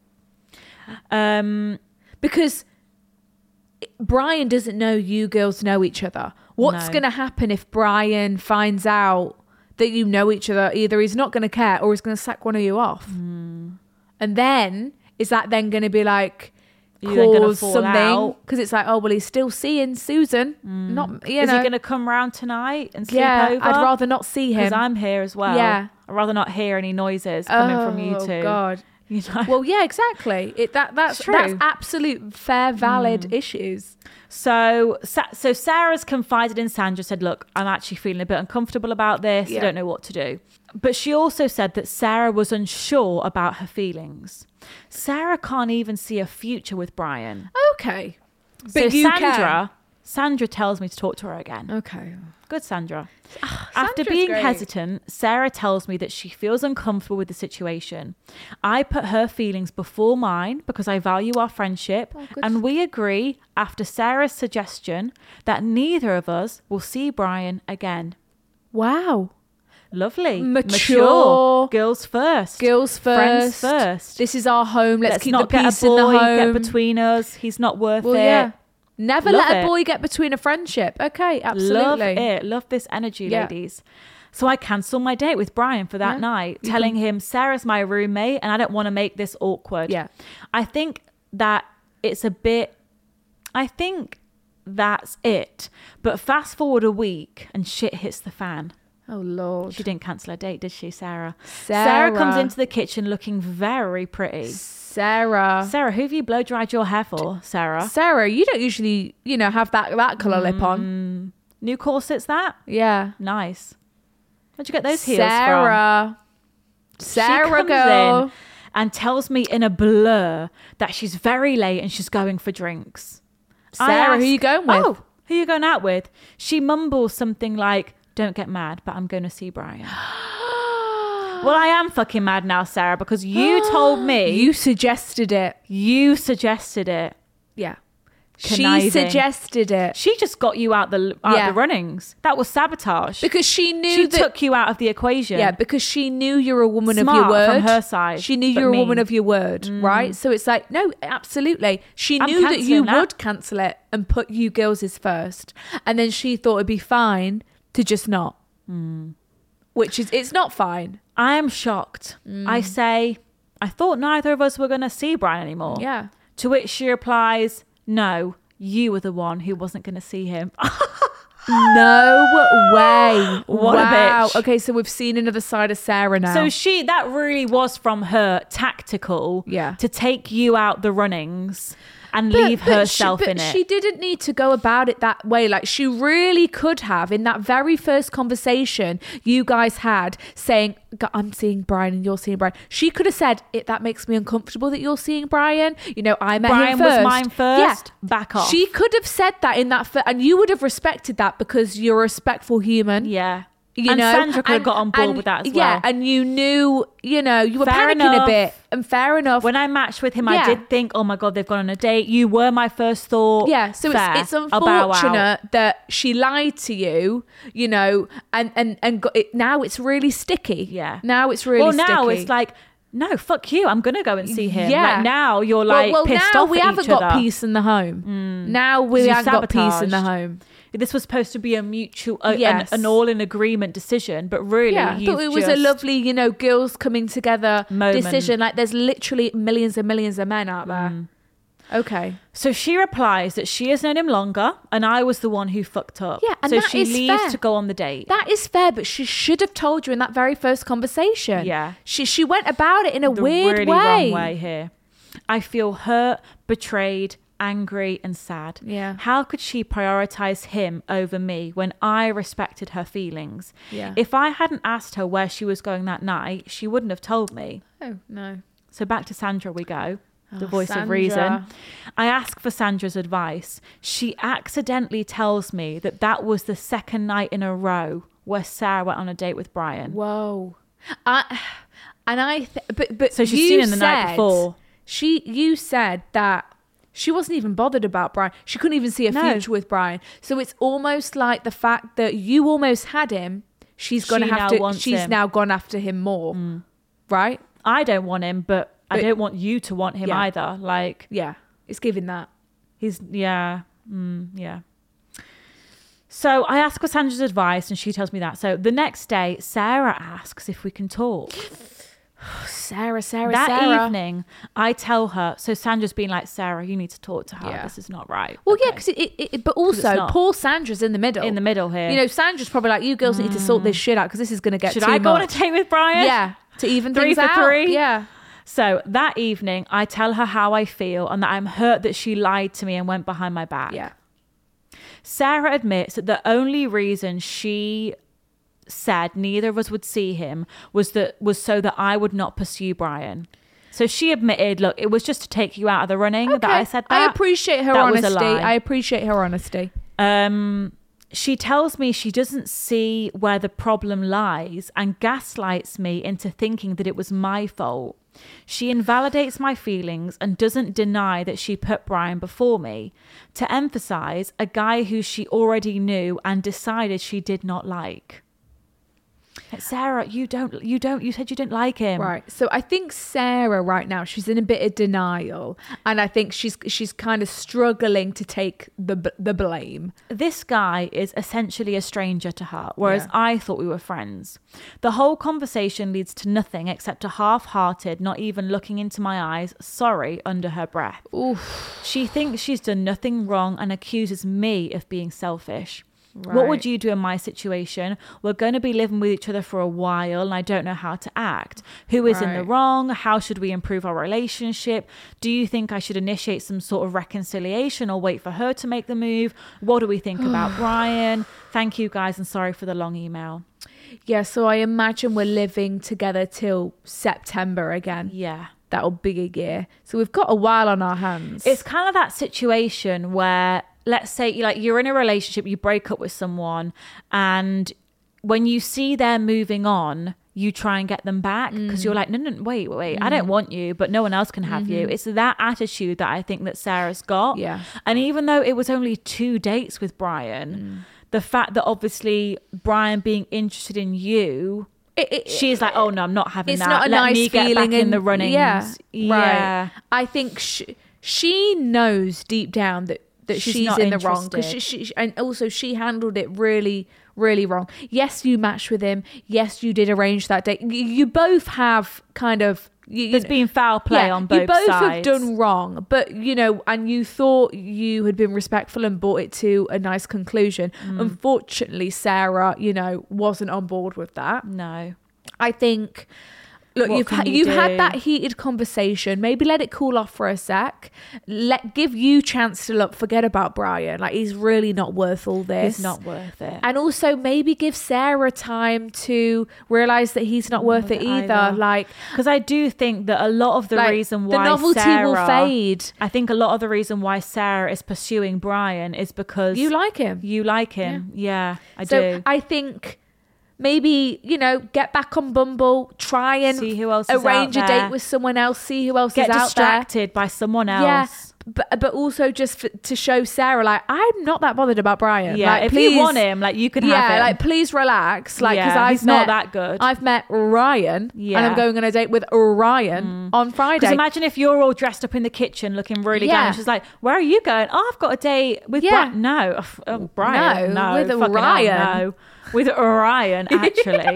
Because Brian doesn't know you girls know each other. What's
No.
going to happen if Brian finds out that you know each other? Either he's not going to care or he's going to sack one of you off. And then, is that then going to be like,
You then gonna
cause
fall
something?
out?
Because it's like, oh, well, he's still seeing Susan. Not, you
Is
know.
he going to come round tonight and sleep
Yeah,
over?
I'd rather not see him.
because I'm here as well.
Yeah.
I'd rather not hear any noises coming from you two.
Oh, God.
You know?
Well, yeah, exactly. That's
It's true.
that's absolute fair, valid issues.
So Sarah's confided in Sandra, said, look, I'm actually feeling a bit uncomfortable about this. I
Yeah.
don't know what to do. But she also said that Sarah was unsure about her feelings. Sarah can't even see a future with Brian.
Okay.
So
But you can.
Sandra tells me to talk to her again.
Okay.
Good, Sandra. After
Sandra's
being
great.
hesitant, Sarah tells me that she feels uncomfortable with the situation. I put her feelings before mine because I value our friendship, and we agree, after Sarah's suggestion, that neither of us will see Brian again.
Wow.
Lovely.
Mature.
Girls first.
Girls
Friends
first.
first.
This is our home. Let's keep
not
the
get
peace
a boy
in the home.
get between us. He's not worth
well,
it.
yeah. Never
Love
let a
it.
boy get between a friendship. Okay,
Love
absolutely.
it. Love this energy,
Yeah.
ladies. So I cancelled my date with Brian for that
Yeah.
night, telling him Sarah's my roommate and I don't want to make this awkward.
Yeah.
I think that it's a bit, I think that's it. But fast forward a week and shit hits the fan.
Oh, Lord.
She didn't cancel her date, did she, Sarah?
Sarah.
comes into the kitchen looking very pretty.
Sarah.
Sarah, who have you blow dried your hair for, Sarah?
Sarah, you don't usually, have that colour lip on.
New corsets, that?
Yeah.
Nice. Where'd you get those heels from?
Sarah.
She
Sarah,
comes
girl.
in and tells me in a blur that she's very late and she's going for drinks. I
Sarah, who
ask,
you going with?
Oh, who you going out with? She mumbles something like, don't get mad, but I'm going to see Brian. Well, I am fucking mad now, Sarah, because you told me.
You suggested it.
You suggested it.
Yeah.
Conniving.
She suggested it.
She just got you out the runnings. That was sabotage.
Because she knew
she
that.
took you out of the equation.
Yeah, because she knew you're a woman of
Smart
your word.
from her side,
She knew
but
you're a woman
mean.
of your word, right? So it's like, no, absolutely. She
I'm
knew that you
cancelling that.
would cancel it and put you girls as first. And then she thought it'd be fine to just not. Which is, it's not fine.
I am shocked. I say, I thought neither of us were going to see Brian anymore.
Yeah.
To which she replies, no, you were the one who wasn't going to see him.
No way.
What a
wow.
bitch.
Okay, so we've seen another side of Sarah now.
So that really was from her tactical to take you out the runnings and leave herself in it.
She didn't need to go about it that way. Like, she really could have, in that very first conversation you guys had, saying, I'm seeing Brian and you're seeing Brian. She could have said, that makes me uncomfortable that you're seeing Brian. You know, I met
Brian
him first.
was mine first.
Yeah.
Back off.
She could have said that in that, and you would have respected that because you're a respectful human.
Yeah.
You know,
Sandra could have got on board with that as well.
Yeah, and you knew, you know, you were
Fair
panicking
enough.
a bit. And fair enough.
When I matched with him, I did think, oh my God, they've gone on a date. You were my first thought.
Yeah, so it's unfortunate that she lied to you, you know, and got it, now it's really sticky.
Yeah.
Now it's really sticky.
Now it's like, no, fuck you. I'm going to go and see him.
Yeah.
Like, now you're like pissed
now
off
we
at
haven't
each
got
other.
peace in the home. Now we
You
haven't got peace in the
sabotaged.
home.
This was supposed to be a mutual,
Yes.
an all in agreement decision, but really,
Yeah, but it was a lovely, you know, girls coming together
moment.
decision. Like, there's literally millions and millions of men out there. Okay.
So she replies that she has known him longer and I was the one who fucked up.
Yeah, and
so
that
she
is
leaves
fair.
to go on the date.
That is fair, but she should have told you in that very first conversation.
Yeah.
She went about it in a
the
weird
really
way.
wrong way here. I feel hurt, betrayed, angry and sad.
Yeah.
How could she prioritize him over me when I respected her feelings?
Yeah.
If I hadn't asked her where she was going that night, she wouldn't have told me.
Oh, no.
So back to Sandra we go. The
Oh,
voice
Sandra.
of reason. I ask for Sandra's advice. She accidentally tells me that was the second night in a row where Sarah went on a date with Brian.
Whoa. But
So she's
you
seen him the night
said-
before.
You said that she wasn't even bothered about Brian. She couldn't even see a
No.
future with Brian. So it's almost like the fact that you almost had him, she's gonna
She
have
now
to.
wants
She's
him.
now gone after him more, right?
I don't want him, but I
But-
don't want you to want him
Yeah.
either. Like,
Yeah, it's giving that.
he's, yeah. So I ask for Sandra's advice and she tells me that. So the next day, Sarah asks if we can talk.
Sarah.
That evening, I tell her, so Sandra's been like, Sarah, you need to talk to her.
Yeah.
This is not right.
Well,
Okay.
yeah, because but also
not.
poor Sandra's in the middle.
In the middle here.
You know, Sandra's probably like, you girls need to sort this shit out because this is going to get
Should
too
I go on a
much.
date with Brian?
Yeah, to even
3
things
for
out.
3?
Yeah.
So that evening, I tell her how I feel and that I'm hurt that she lied to me and went behind my back.
Yeah.
Sarah admits that the only reason she said neither of us would see him was so that I would not pursue Brian. So she admitted, look, it was just to take you out of the running that I said that.
I appreciate her
That was a
honesty.
lie.
I appreciate her honesty.
She tells me she doesn't see where the problem lies and gaslights me into thinking that it was my fault. She invalidates my feelings and doesn't deny that she put Brian before me. To emphasize, a guy who she already knew and decided she did not like. Sarah, you said you didn't like him.
Right. So I think Sarah right now, she's in a bit of denial. And I think she's kind of struggling to take the blame.
This guy is essentially a stranger to her, whereas
Yeah.
I thought we were friends. The whole conversation leads to nothing except a half-hearted, not even looking into my eyes, sorry under her breath.
Oof.
She thinks she's done nothing wrong and accuses me of being selfish. What would
Right.
you do in my situation? We're going to be living with each other for a while and I don't know how to act. Who is in the
Right.
wrong? How should we improve our relationship? Do you think I should initiate some sort of reconciliation or wait for her to make the move? What do we think about Brian? Thank you guys and sorry for the long email.
Yeah, so I imagine we're living together till September again.
Yeah.
That'll be a year. So we've got a while on our hands.
It's kind of that situation where, let's say, you're in a relationship, you break up with someone, and when you see they're moving on, you try and get them back because you're like, no, wait, I don't want you, but no one else can have you. It's that attitude that I think that Sarah's got.
Yeah.
And even though it was only 2 dates with Brian, the fact that obviously Brian being interested in you, she's like, oh no, I'm not having
it's
that.
not a
Let
nice
me get
feeling
back in the runnings.
Yeah,
Yeah.
right. I think she knows deep down that she's
not
in the wrong because
interested.
she and also she handled it really, really wrong. Yes, you matched with him. Yes, you did arrange that date. You both have kind of
There's been foul play on both sides.
You both have done wrong, but and you thought you had been respectful and brought it to a nice conclusion. Unfortunately, Sarah, wasn't on board with that.
No.
I think, look,
What
you've
do?
had that heated conversation. Maybe let it cool off for a sec. Give you chance to forget about Brian. Like, he's really not worth all this.
It's not worth it.
And also maybe give Sarah time to realize that he's not worth it either. Like,
because I do think that a lot of the reason why
the novelty will fade.
I think a lot of the reason why Sarah is pursuing Brian is because
you like him.
You like him. Yeah, I
so
do.
I think maybe, get back on Bumble, try and
see who else is
arrange
out
a
there.
date with someone else, see who else
Get
is out there.
distracted by someone else.
Yeah, but also just to show Sarah, like, I'm not that bothered about Brian.
Yeah,
like,
if
please,
you want him, like, you can have him.
like, please relax. Like, because
he's not that good.
I've met Ryan, and I'm going on a date with Ryan on Friday.
Because imagine if you're all dressed up in the kitchen looking really glamorous. She's like, where are you going? Oh, I've got a date with Brian. No. Brian. No.
With
Fucking
Ryan.
hell, no. With Orion, actually.
Do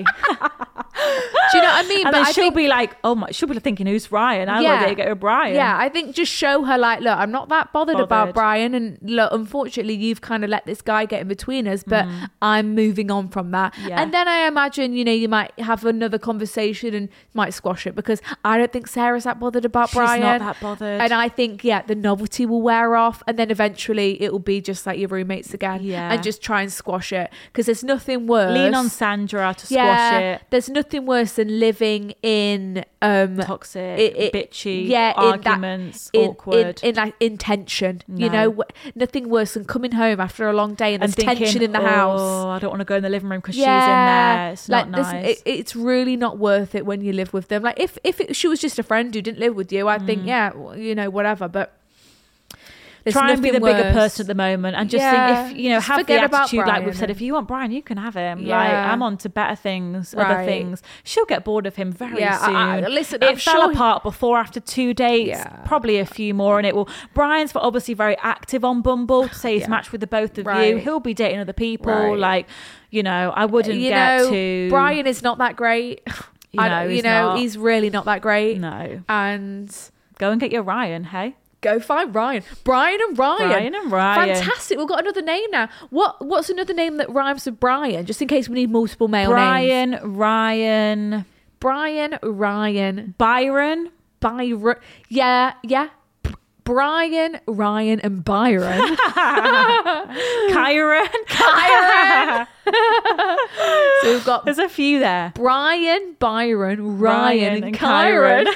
you know what I mean?
And then she'll be like, oh my, she'll be thinking, who's Ryan? I want to go with Brian.
Yeah, I think just show her, like, look, I'm not that bothered about Brian, and look, unfortunately, you've kind of let this guy get in between us, but I'm moving on from that.
Yeah.
And then I imagine, you might have another conversation and might squash it, because I don't think Sarah's that bothered about Brian.
She's not that bothered.
And I think, the novelty will wear off, and then eventually it will be just like your roommates again.
Yeah.
And just try and squash it, because there's nothing worse.
Lean on Sandra to squash it.
There's nothing worse than living in
toxic, bitchy, arguments, awkward,
in like intention. Nothing worse than coming home after a long day and there's tension in the house.
Oh, I don't want to go in the living room because she's in there. It's not nice.
It's really not worth it when you live with them. Like, if she was just a friend who didn't live with you, I'd think, whatever. But
try and be the bigger person at the moment, and just think, if have the attitude, like we've said, if you want Brian, you can have him. Like, I'm on to better things, other things. She'll get bored of him very soon.
Listen,
it fell apart before, after 2 dates, probably a few more, and it will. Brian's obviously very active on Bumble to say he's matched with the both of you. He'll be dating other people. Like, I wouldn't get to.
Brian is not that great. He's really not that great.
No.
And
go and get your Ryan, hey?
Go find Ryan. Brian and Ryan.
Brian and Ryan.
Fantastic. We've got another name now. What's another name that rhymes with Brian? Just in case we need multiple male names.
Ryan.
Byron. Yeah. Brian, Ryan, and Byron.
Kyron.
So we've got.
There's a few there.
Brian, Byron, Ryan, and Kyron.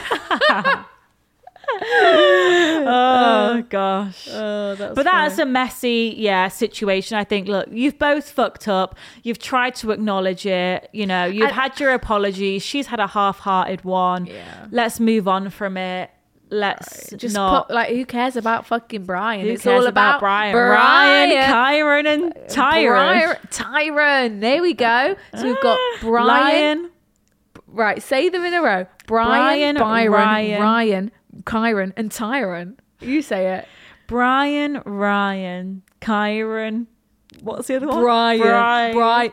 Oh gosh.
But
that's a messy situation. I think, look, you've both fucked up, you've tried to acknowledge it, you've had your apologies, she's had a half-hearted one. Let's move on from it. Let's
just
not
who cares about fucking Brian?
Who
It's
cares
all about
Brian, Kyron, and Tyron.
Tyron. There we go. So we've got Brian.
Lion.
Right, say them in a row. Brian, Byron, Ryan, Kyron, and Tyron. You say it.
Brian, Ryan, Kyron. What's the other one?
Byron.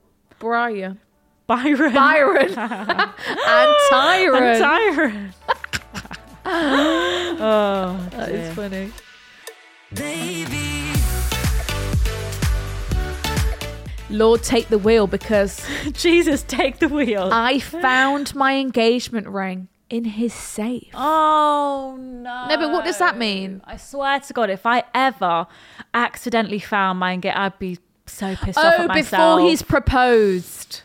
And Tyron.
Oh,
that is funny.
Baby.
Lord, take the wheel, because
Jesus, take the wheel.
I found my engagement ring in his safe.
Oh no.
No, but what does that mean?
I swear to God, if I ever accidentally found my engagement, I'd be so pissed off at myself.
Before he's proposed.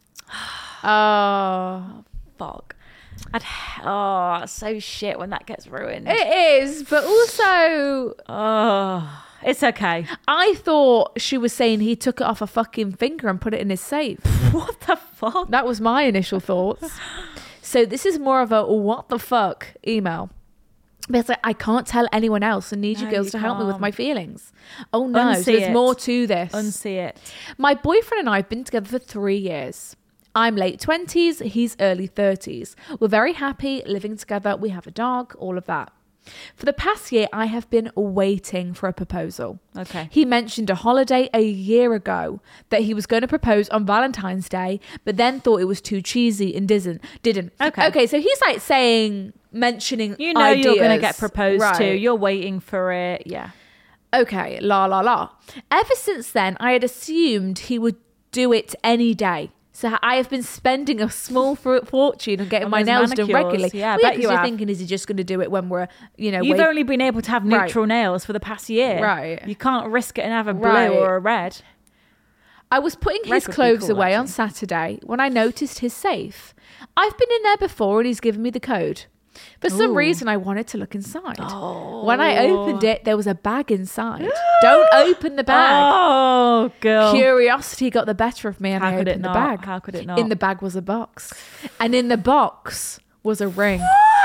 Oh,
fuck. It's so shit when that gets ruined.
It is, but also,
it's okay.
I thought she was saying he took it off a fucking finger and put it in his safe.
What the fuck?
That was my initial thoughts. So this is more of a what the fuck email. Because I can't tell anyone else and need you girls to help me with my feelings. Oh no, so there's more to this.
Unsee it.
My boyfriend and I have been together for 3 years. I'm late 20s, he's early 30s. We're very happy living together. We have a dog, all of that. For the past year, I have been waiting for a proposal.
Okay.
He mentioned a holiday a year ago that he was going to propose on Valentine's Day, but then thought it was too cheesy and didn't. Okay, so he's like mentioning
You know
ideas.
you're going to get proposed to.
Right.
You're waiting for it. Yeah.
Okay, la. Ever since then, I had assumed he would do it any day. So I have been spending a small fortune on getting
On
my
those
nails done
manicures.
regularly.
Yeah, I
Well,
bet
'cause
you
you're
have.
thinking, is he just going to do it when we're,
You've only been able to have neutral
Right.
nails for the past year.
Right.
You can't risk it and have a blue
Right.
or a red.
I was putting
Red
his
would be
clothes
cool,
away on
actually.
Saturday when I noticed his safe. I've been in there before and he's given me the code. For some reason, I wanted to look inside. When I opened it, there was a bag inside. Don't open the bag.
Oh, girl.
Curiosity got the better of me and
How
I
could it
opened the
not?
bag.
How could it not?
In the bag was a box. And in the box was a ring.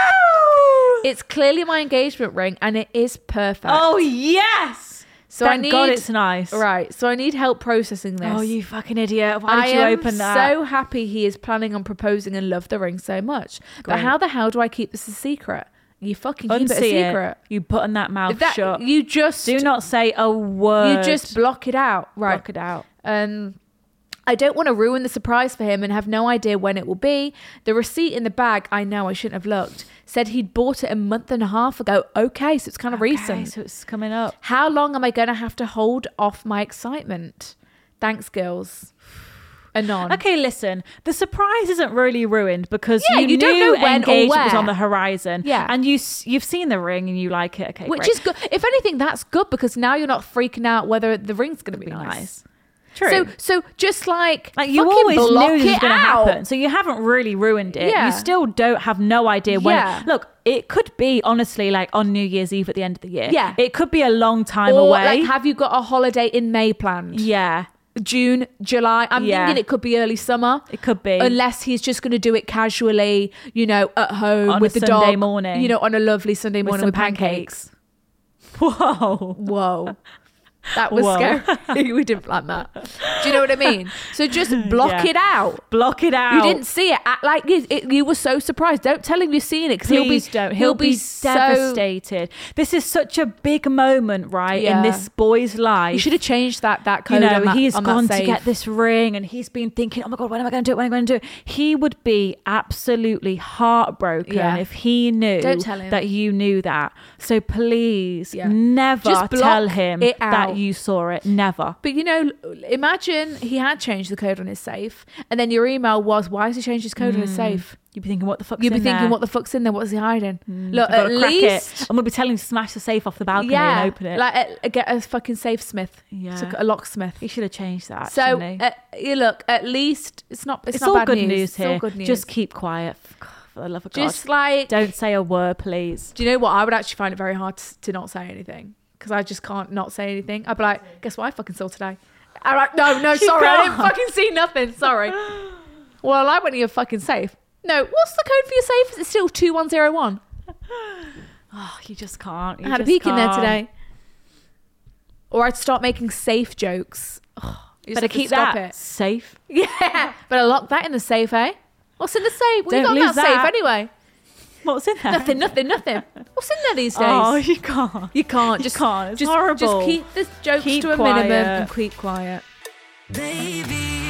It's clearly my engagement ring and it is perfect.
Oh, yes.
So
Thank God it's nice.
Right. So I need help processing this.
Oh, you fucking idiot. Why did you open that?
I am so happy he is planning on proposing and love the ring so much. But how the hell do I keep this a secret? You fucking keep it a
Unsee
secret.
You button that mouth shut.
You just
do not say a word.
You just block it out. Right.
Block it out.
I don't want to ruin the surprise for him and have no idea when it will be. The receipt in the bag, I know I shouldn't have looked, said he'd bought it a month and a half ago. Okay, so it's kind of recent.
So it's coming up.
How long am I going to have to hold off my excitement? Thanks, girls. Anon.
Okay, listen. The surprise isn't really ruined because
Yeah, you don't
knew
know when or
engagement was
where.
on the horizon.
Yeah.
And you've seen the ring and you like it. Okay,
Which
great.
is good. If anything, that's good because now you're not freaking out whether the ring's going to be nice.
True.
So just like
you
fucking
always
block
knew this was
it
going to
out.
happen. So you haven't really ruined it.
Yeah.
You still don't have no idea when.
Yeah.
Look, it could be honestly like on New Year's Eve at the end of the year.
Yeah.
It could be a long time
Or
away.
like, have you got a holiday in May planned?
Yeah.
June, July. I'm
Yeah.
thinking it could be early summer.
It could be.
Unless he's just going to do it casually, at home
On
with
a
the
Sunday
dog.
morning.
On a lovely Sunday morning
some
with pancakes.
Whoa.
Whoa. That was
Whoa.
scary. We didn't plan that. Do you know what I mean? So just block
Yeah.
it out.
Block it out.
You didn't see it. Act like you were so surprised. Don't tell him you've seen it because
Please don't. He'll be
so.
devastated. This is such a big moment, right, in
Yeah.
this boy's life.
You should have changed that code. on that,
he's
on
gone
that
to get
safe.
this ring and he's been thinking, oh my God, when am I going to do it? When am I going to do it? He would be absolutely heartbroken
Yeah.
if he knew
Don't tell him.
that you knew that. So please
Yeah.
never
Just block
tell him
it
that
out.
you saw it. Never.
But imagine he had changed the code on his safe, and then your email was, "Why has he changed his code on his safe?"
You'd be thinking, what the fuck's
You'd be
in
thinking,
there?
"What the fuck's in there? What's he hiding?" Look,
I've gotta
at
crack
least
it. I'm going to be telling him to smash the safe off the balcony
yeah,
and open it.
get a fucking safe smith,
Yeah.
a locksmith.
He should have changed that.
So
shouldn't he?
you look, at least it's not
it's
not
all
bad
good
news.
news
It's all
here.
good news.
Just keep quiet. For the love of God.
Just like,
Don't say a word, please.
do you know what? I would actually find it very hard to not say anything because I just can't not say anything. I'd be like, guess what I fucking saw today? I'm like, no,
You
sorry, I didn't
can't.
fucking see nothing. Sorry. Well, I went to your fucking safe. No, what's the code for your safe? Is it still 2101?
Oh, you just can't. You
I had a
just
peek in there
can't.
today. Or I'd start making safe jokes. You just
Better
have to
keep
stop
that
it.
safe.
Yeah, better lock that in the safe, eh? What's in the safe? What you
Don't
got in
lose
that safe
that.
anyway?
What's in there?
Nothing. What's in there these days?
Oh, you can't.
You can't.
You
Just
can't. It's
just,
horrible.
Just keep the jokes
Keep
to a
quiet.
minimum and keep quiet.
Baby.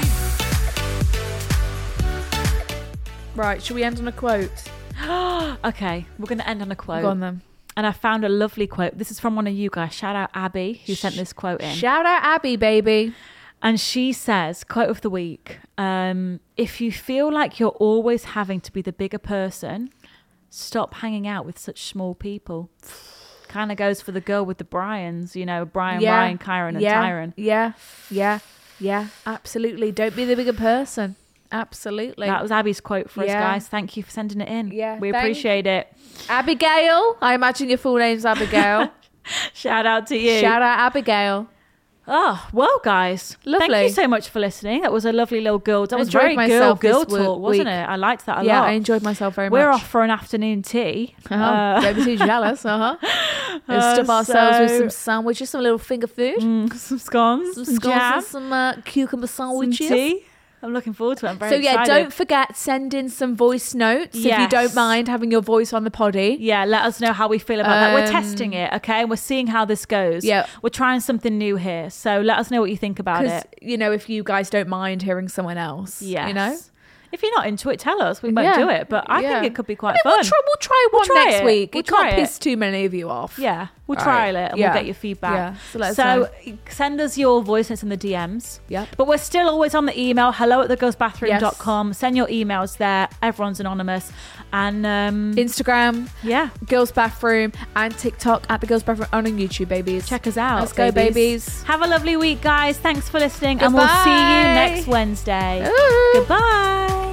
Right, should we end on a quote?
Okay, we're going to end on a quote.
Go on then.
And I found a lovely quote. This is from one of you guys. Shout out Abby, who sent this quote in.
Shout out Abby, baby.
And she says, quote of the week, if you feel like you're always having to be the bigger person, stop hanging out with such small people. Kind of goes for the girl with the Bryans, Brian, Ryan, Kyron and Tyron.
Yeah, absolutely. Don't be the bigger person. Absolutely.
That was Abby's quote for us,
Yeah.
guys. Thank you for sending it in.
Yeah,
we
thank-
appreciate it.
Abigail. I imagine your full name's Abigail.
Shout out to you.
Shout out Abigail.
Oh, well, guys.
Lovely.
Thank you so much for listening. That was a lovely little girl. That was
Enjoyed
very
myself
girl
this
talk, wasn't
week.
it? I liked that a
Yeah,
lot.
I enjoyed myself very
We're
much.
off for an afternoon tea.
Don't be too jealous. And stuff ourselves with some sandwiches, some little finger food,
some scones,
some
some
scones
jam,
and some cucumber
some
sandwiches.
tea. I'm looking forward to it. I'm very
So yeah,
excited.
don't forget, send in some voice notes if you don't mind having your voice on the poddy.
Yeah, let us know how we feel about that. We're testing it, okay? We're seeing how this goes.
Yeah.
We're trying something new here. So let us know what you think about it.
Because, if you guys don't mind hearing someone else,
Yes. If you're not into it, tell us. We won't do it. But I think it could be quite fun.
We'll try one next week.
We'll
It can't
try
piss too many of you off.
Yeah, we'll
All
trial
right.
it and
Yeah.
we'll get your feedback.
Yeah. So let us know.
Send us your voice notes in the DMs.
Yep.
But we're still always on the email, hello@thegirlsbathroom.com. Send your emails there. Everyone's anonymous. And
Instagram,
yeah,
Girls Bathroom, and TikTok at the Girls Bathroom, and on YouTube, babies.
check us out.
Let's go, babies.
Have a lovely week, guys. Thanks for listening. And we'll see you
Goodbye.
next Wednesday.
Ooh.
Goodbye.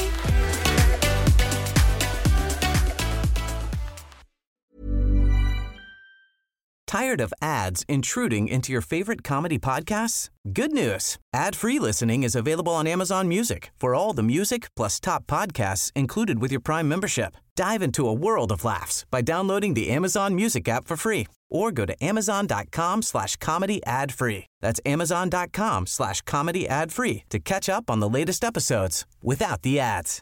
Tired of ads intruding into your favorite comedy podcasts? Good news. Ad-free listening is available on Amazon Music for all the music plus top podcasts included with your Prime membership. Dive into a world of laughs by downloading the Amazon Music app for free or go to amazon.com/comedy ad-free. That's amazon.com/comedy ad-free to catch up on the latest episodes without the ads.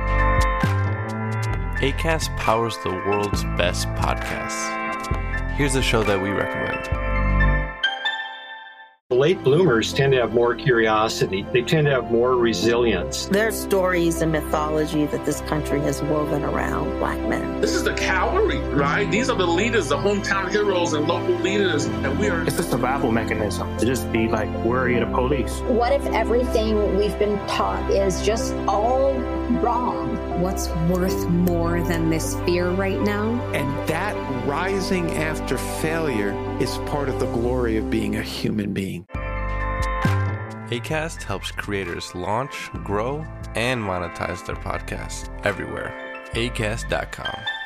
Acast powers the world's best podcasts. Here's a show that we recommend.
Late bloomers tend to have more curiosity. They tend to have more resilience.
There's stories and mythology that this country has woven around Black men.
This is the cavalry, right? These are the leaders, the hometown heroes and local leaders. And we are...
It's a survival mechanism to just be like worry of the police.
What if everything we've been taught is just all wrong?
What's worth more than this fear right now?
And that rising after failure is part of the glory of being a human being.
Acast helps creators launch, grow, and monetize their podcasts everywhere. Acast.com.